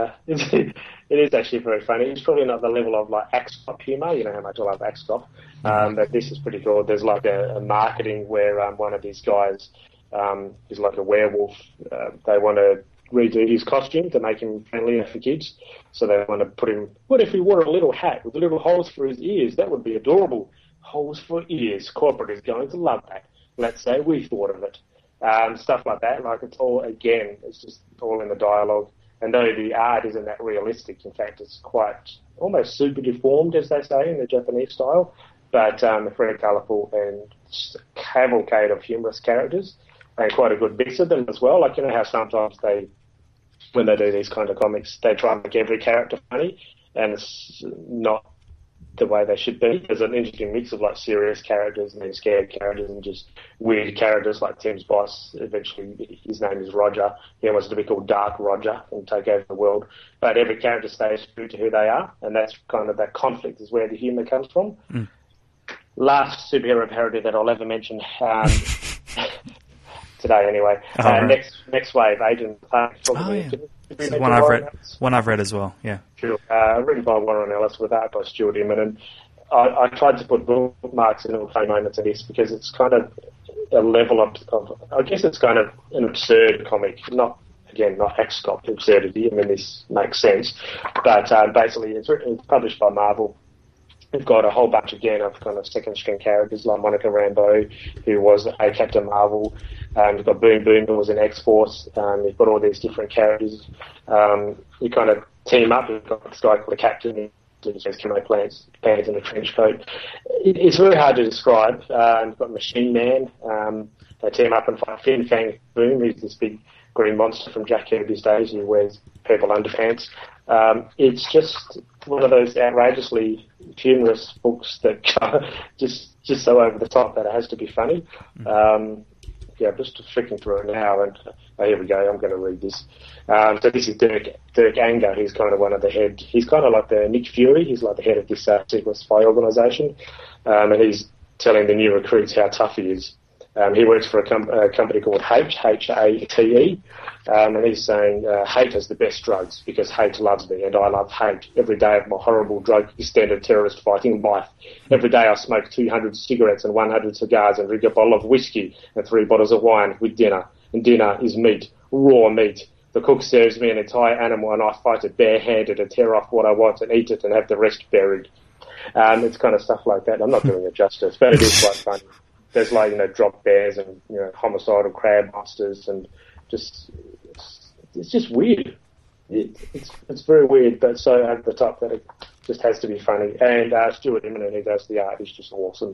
is actually very funny. It's probably not the level of like Axe-Cop humour. You know how much I love Axe-Cop. But this is pretty cool. There's like a marketing where one of these guys is like a werewolf. They want to redo his costume to make him friendlier for kids. So they want to put him, what if he wore a little hat with little holes for his ears? That would be adorable. Holes for ears. Corporate is going to love that. Let's say we thought of it. Stuff like that. Like, it's all, again, it's just all in the dialogue. And though the art isn't that realistic, in fact, it's quite almost super deformed, as they say, in the Japanese style, but very colourful and just a cavalcade of humorous characters, and quite a good mix of them as well. Like, how sometimes when they do these kind of comics, they try and make every character funny, and it's not the way they should be. There's an interesting mix of like serious characters and then scared characters and just weird characters, like Tim's boss. Eventually, his name is Roger. He wants to be called Dark Roger and take over the world. But every character stays true to who they are, and that's kind of that conflict is where the humour comes from. today anyway. Right. Next Wave, Agent. It's one I've read as well. Yeah. Sure. Written by Warren Ellis with art by Stuart Immonen, and I tried to put bookmarks in all the moments of this because it's kind of a level of I guess it's kind of an absurd comic, not X-Cop absurdity. I mean, this makes sense, but basically it's published by Marvel. We've got a whole bunch again of kind of second string characters like Monica Rambeau, who was a Captain Marvel. You've got Boom Boom, who was an X-Force. You've got all these different characters. You kind of team up. You've got this guy called the Captain. He has camo pants and a trench coat. It's very hard to describe. You've got Machine Man. They team up and fight Fin Fang Boom, who's this big green monster from Jack Kirby's days. He wears purple underpants. It's just one of those outrageously humorous books that just so over the top that it has to be funny. I'm just flicking through it now, and here we go. I'm going to read this. So this is Dirk Anger. He's kind of one of the head. He's kind of like the Nick Fury. He's like the head of this secret spy organisation, and he's telling the new recruits how tough he is. He works for a company called Hate, H-A-T-E, and he's saying, hate is the best drugs because hate loves me and I love hate every day of my horrible drug-extended terrorist fighting life. Every day I smoke 200 cigarettes and 100 cigars and drink a bottle of whiskey and 3 bottles of wine with dinner. And dinner is meat, raw meat. The cook serves me an entire animal and I fight it barehanded and tear off what I want and eat it and have the rest buried. It's kind of stuff like that. I'm not doing it justice, but it is quite funny. There's drop bears and, homicidal crab monsters and it's just weird. It's very weird, but so over the top that it just has to be funny. And Stuart Immonen, who does the art, is just awesome.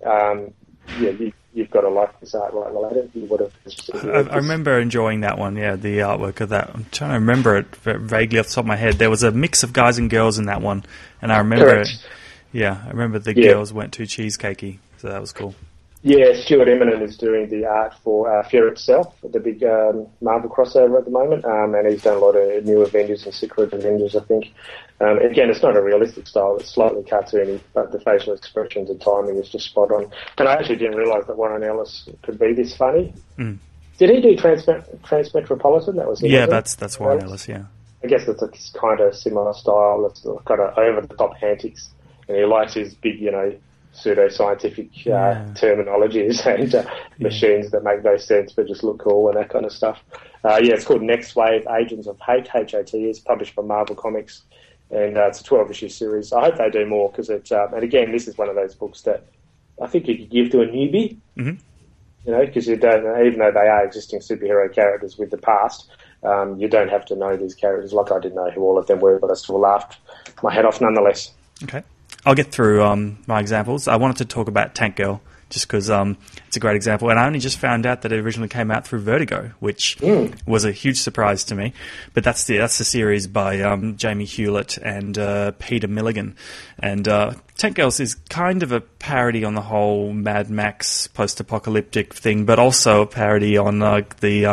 You've got to like this art, right, Later. You would have. I remember enjoying that one. Yeah, the artwork of that. I'm trying to remember it vaguely off the top of my head. There was a mix of guys and girls in that one, and I remember. I remember the girls went too cheesecakey, so that was cool. Yeah, Stuart Immonen is doing the art for Fear Itself, the big Marvel crossover at the moment, and he's done a lot of New Avengers and Secret Avengers, I think. Again, it's not a realistic style, it's slightly cartoony, but the facial expressions and timing is just spot on. And I actually didn't realise that Warren Ellis could be this funny. Did he do Transmetropolitan? That was him, that's Warren Ellis, yeah. I guess it's a kind of similar style, it's kind of over-the-top antics, and he likes his big, pseudo-scientific terminologies and machines that make no sense but just look cool and that kind of stuff. It's called Next Wave, Agents of Hate, H-A-T. It's published by Marvel Comics, and it's a 12-issue series. I hope they do more because and again, this is one of those books that I think you could give to a newbie, because you don't, even though they are existing superhero characters with the past, you don't have to know these characters. Like I didn't know who all of them were, but I still laughed my head off nonetheless. Okay. I'll get through my examples. I wanted to talk about Tank Girl just because it's a great example. And I only just found out that it originally came out through Vertigo, which was a huge surprise to me. But that's the series by Jamie Hewlett and Peter Milligan. And Tank Girls is kind of a parody on the whole Mad Max post-apocalyptic thing, but also a parody on the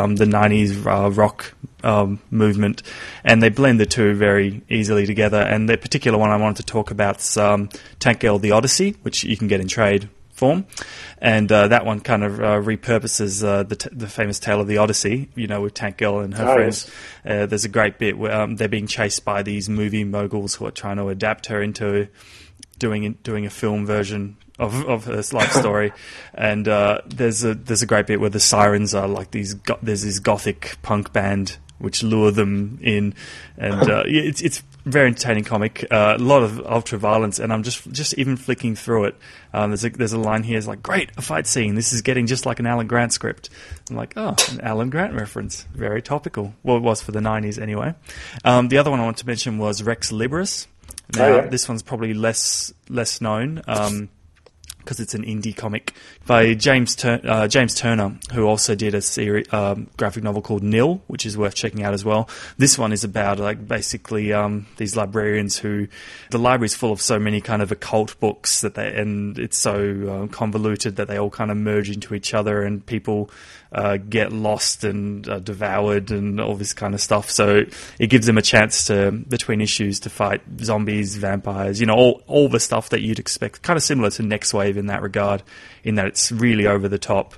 90s rock movement, and they blend the two very easily together. And the particular one I wanted to talk about is Tank Girl: The Odyssey, which you can get in trade form, and that one kind of repurposes the famous tale of the Odyssey, with Tank Girl and her friends. There's a great bit where they're being chased by these movie moguls who are trying to adapt her into doing a film version of her life story, and there's a great bit where the sirens are like there's this gothic punk band which lure them in, and it's very entertaining comic. A lot of ultra violence, and I'm just even flicking through it. There's a line here. It's like, great, a fight scene. This is getting just like an Alan Grant script. I'm like, oh, an Alan Grant reference. Very topical. Well, it was for the 90s anyway. The other one I want to mention was Rex Liberus. Now, this one's probably less known. Because it's an indie comic by James Turner, who also did a graphic novel called Nil, which is worth checking out as well. This one is about basically these librarians who the library's full of so many kind of occult books and it's so convoluted that they all kind of merge into each other, and people get lost and devoured and all this kind of stuff. So it gives them a chance to, between issues, to fight zombies, vampires, all the stuff that you'd expect. Kind of similar to Next Wave in that regard, in that it's really over the top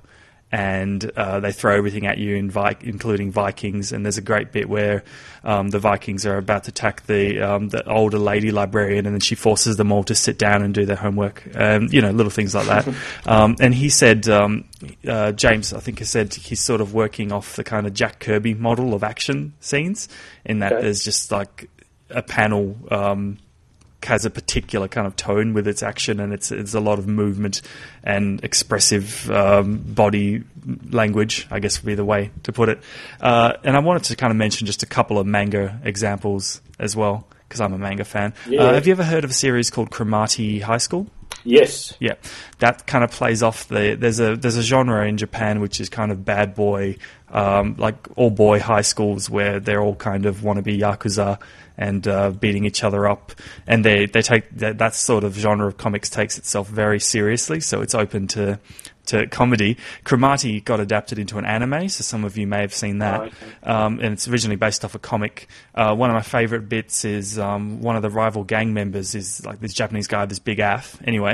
and they throw everything at you, including Vikings. And there's a great bit where the Vikings are about to attack the older lady librarian, and then she forces them all to sit down and do their homework. Little things like that. And he said, James, I think, has said he's sort of working off the kind of Jack Kirby model of action scenes, in that there's just like a panel has a particular kind of tone with its action, and it's a lot of movement and expressive body language, I guess would be the way to put it. And I wanted to kind of mention just a couple of manga examples as well, because I'm a manga fan. Yeah. Have you ever heard of a series called Cromartie High School? Yes. Yeah, that kind of plays off there's a genre in Japan which is kind of bad boy, like all boy high schools where they're all kind of want to be yakuza and beating each other up, and they take that sort of genre of comics takes itself very seriously, so it's open to comedy. Cromartie got adapted into an anime, so some of you may have seen that. Okay. And it's originally based off a comic. One of my favourite bits is one of the rival gang members is like this Japanese guy, this big Af. Anyway,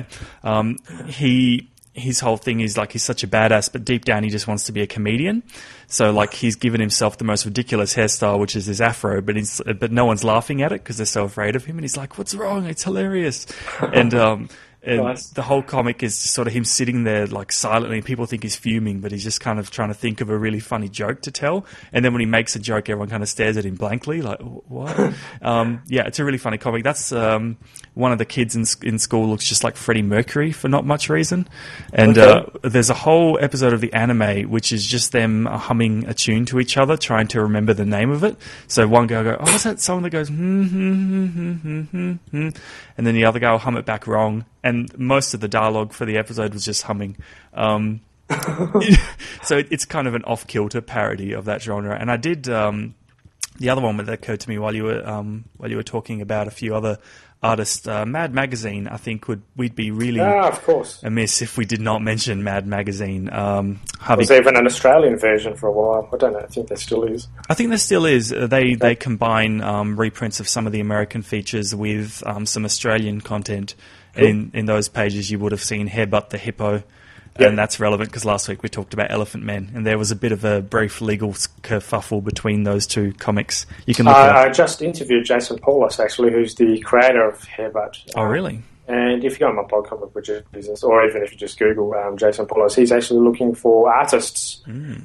his whole thing is like he's such a badass, but deep down he just wants to be a comedian. So like he's given himself the most ridiculous hairstyle, which is his afro, but no one's laughing at it because they're so afraid of him. And he's like, "What's wrong? It's hilarious." And Nice. the whole comic is just sort of him sitting there like silently, and people think he's fuming, but he's just kind of trying to think of a really funny joke to tell. And then when he makes a joke, everyone kind of stares at him blankly, like, what? It's a really funny comic. That's one of the kids in school looks just like Freddie Mercury for not much reason. And there's a whole episode of the anime which is just them humming a tune to each other, trying to remember the name of it. So one guy will go, "Oh, is that someone that goes, and then the other guy will hum it back wrong. And most of the dialogue for the episode was just humming. So it's kind of an off-kilter parody of that genre. And I did the other one that occurred to me while you were talking about a few other artists. Mad Magazine, I think we'd be really of course. amiss if we did not mention Mad Magazine. There's even an Australian version for a while. I don't know. I think there still is. I think there still is. They combine reprints of some of the American features with some Australian content. In those pages, you would have seen Hairbutt the Hippo, and that's relevant because last week we talked about Elephant Men, and there was a bit of a brief legal kerfuffle between those two comics. You can look it up. I just interviewed Jason Paulus, actually, who's the creator of Hairbutt. Oh, really? And if you go on my blog, Comic Book Business, or even if you just Google Jason Paulus, he's actually looking for artists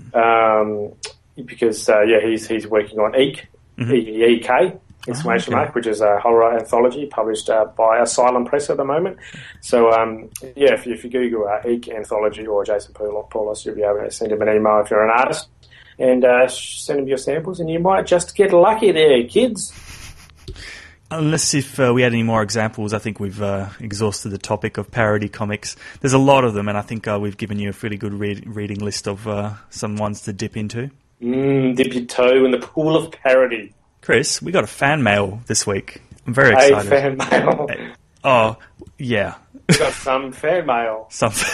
because he's working on Eek, E-E-K. Exclamation mark, which is a horror anthology published by Asylum Press at the moment. So, if you Google Eek Anthology or Jason Paulus, you'll be able to send him an email if you're an artist and send him your samples, and you might just get lucky there, kids. Unless if we had any more examples, I think we've exhausted the topic of parody comics. There's a lot of them, and I think we've given you a pretty good reading list of some ones to dip into. Dip your toe in the pool of parody. Chris, we got a fan mail this week. I'm very excited. Fan mail. Oh, yeah. We got some fan mail.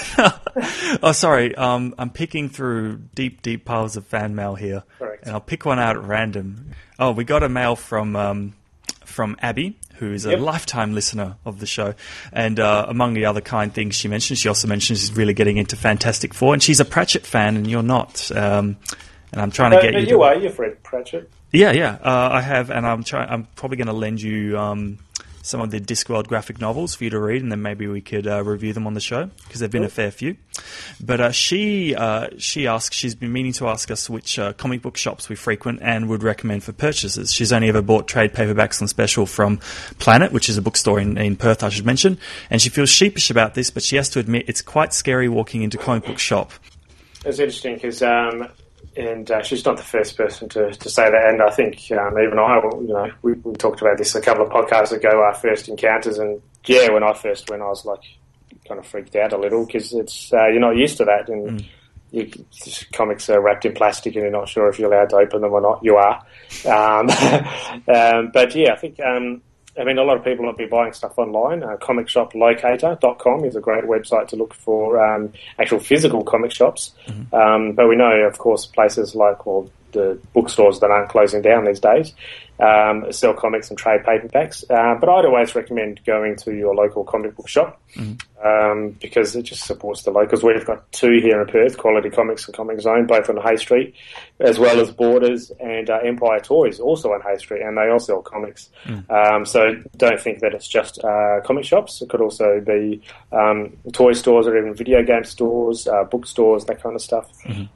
Oh, sorry. I'm picking through deep piles of fan mail here. Correct. And I'll pick one out at random. Oh, we got a mail from Abby, who is a lifetime listener of the show. And among the other kind things she mentioned, she also mentioned she's really getting into Fantastic Four. And she's a Pratchett fan, and you're not. And I'm trying to get you. You are. You've read Pratchett. Yeah. I have, and I'm probably going to lend you some of the Discworld graphic novels for you to read, and then maybe we could review them on the show because there've been a fair few. But she's been meaning to ask us which comic book shops we frequent and would recommend for purchases. She's only ever bought trade paperbacks on special from Planet, which is a bookstore in Perth, I should mention, and she feels sheepish about this, but she has to admit it's quite scary walking into a comic book shop. It's interesting because. And she's not the first person to say that. And I think even I, we talked about this a couple of podcasts ago, our first encounters. And when I first went, I was like kind of freaked out a little because it's you're not used to that. And comics are wrapped in plastic and you're not sure if you're allowed to open them or not. You are. But I think... a lot of people will be buying stuff online. ComicShopLocator.com is a great website to look for actual physical comic shops. But we know, of course, places like, the the bookstores that aren't closing down these days sell comics and trade paperbacks. But I'd always recommend going to your local comic book shop because it just supports the locals. We've got two here in Perth, Quality Comics and Comic Zone, both on Hay Street, as well as Borders and Empire Toys, also on Hay Street, and they all sell comics. So don't think that it's just comic shops. It could also be toy stores or even video game stores, bookstores, that kind of stuff.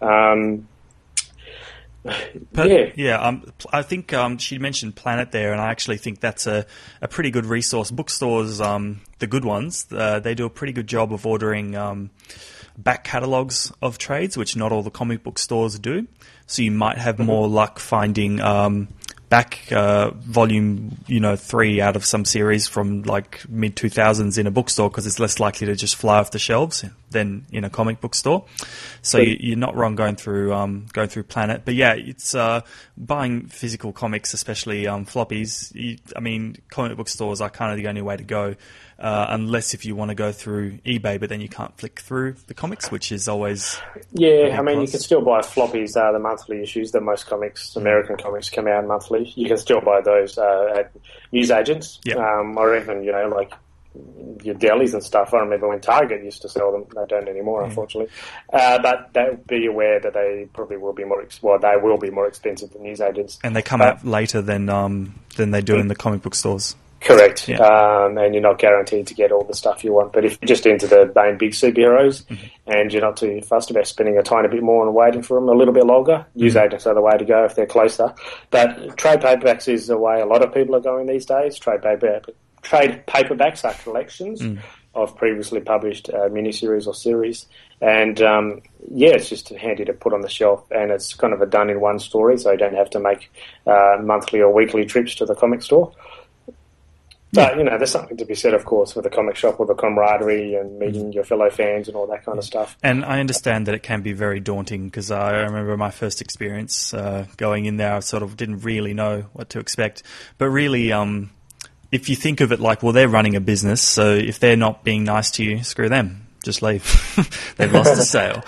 I think she mentioned Planet there, and I actually think that's a pretty good resource. Bookstores, the good ones, they do a pretty good job of ordering back catalogues of trades, which not all the comic book stores do. So you might have more luck finding back volume 3 out of some series from like mid-2000s in a bookstore, because it's less likely to just fly off the shelves than in a comic book store. So you're not wrong going through Planet. But yeah, it's buying physical comics, especially floppies. Comic book stores are kind of the only way to go, unless if you want to go through eBay, but then you can't flick through the comics, which is always... Yeah, you can still buy floppies, the monthly issues that most comics, American comics, come out monthly. You can still buy those at newsagents, or even, like your delis and stuff. I remember when Target used to sell them. They don't anymore, unfortunately. But be aware that they probably will be more expensive than newsagents. And they come out later than they do in the comic book stores. Correct. And you're not guaranteed to get all the stuff you want. But if you're just into the main big superheroes and you're not too fussed about spending a tiny bit more and waiting for them a little bit longer, newsagents are the way to go if they're closer. But trade paperbacks is the way a lot of people are going these days. Trade paperbacks are collections of previously published miniseries or series. And, it's just handy to put on the shelf, and it's kind of a done-in-one story, so you don't have to make monthly or weekly trips to the comic store. But, there's something to be said, of course, for the comic shop, or the camaraderie and meeting your fellow fans and all that kind of stuff. And I understand that it can be very daunting, because I remember my first experience going in there. I sort of didn't really know what to expect. But really, if you think of it like, well, they're running a business, so if they're not being nice to you, screw them. Just leave. They've lost a sale.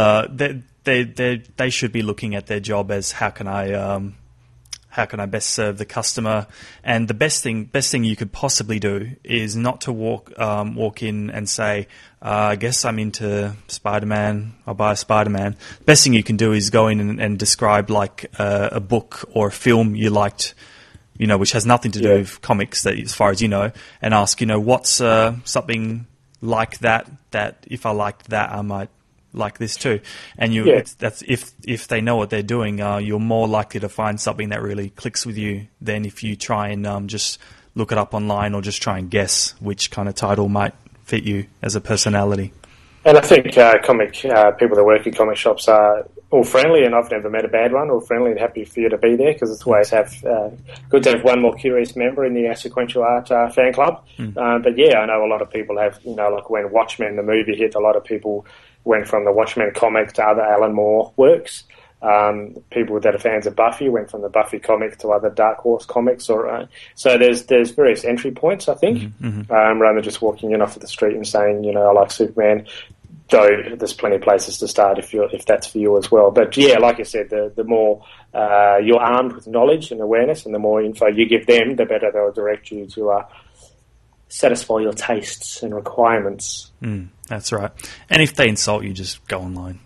They should be looking at their job as how can I best serve the customer? And the best thing you could possibly do is not to walk in and say, I guess I'm into Spider-Man, I'll buy a Spider-Man. The best thing you can do is go in and describe like a book or a film you liked, which has nothing to do with comics, that as far as you know, and ask, what's something like that if I liked that, I might like this too. And that's if they know what they're doing, you're more likely to find something that really clicks with you than if you try and just look it up online or just try and guess which kind of title might fit you as a personality. And I think comic people that work in comic shops are all friendly, and I've never met a bad one. All friendly and happy for you to be there, because it's always good to have one more curious member in the Sequential Art fan club. But I know a lot of people have, like when Watchmen the movie hit, a lot of people went from the Watchmen comic to other Alan Moore works. People that are fans of Buffy went from the Buffy comic to other Dark Horse comics, so there's various entry points, I think, rather than just walking in off of the street and saying, I like Superman. Though there's plenty of places to start if that's for you as well. But like I said, the more you're armed with knowledge and awareness, and the more info you give them, the better they'll direct you to satisfy your tastes and requirements. That's right. And if they insult you, just go online.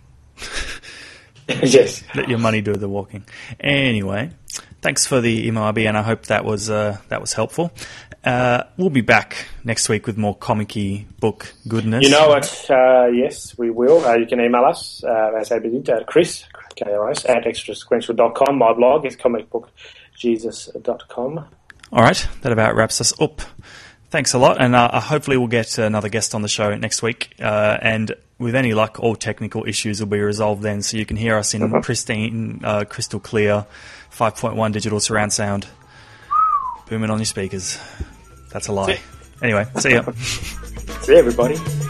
Yes. Let your money do the walking. Anyway, thanks for the email, Abby, and I hope that was helpful. We'll be back next week with more comic-y book goodness. You know what? Yes, we will. You can email us, as Abby did, Chris, K-R-S, at extrasequential.com. My blog is comicbookjesus.com. All right, that about wraps us up. Thanks a lot, and hopefully we'll get another guest on the show next week. And with any luck, all technical issues will be resolved then, so you can hear us in pristine, crystal clear, 5.1 digital surround sound, booming on your speakers. That's a lie. Anyway, see ya. See ya, everybody.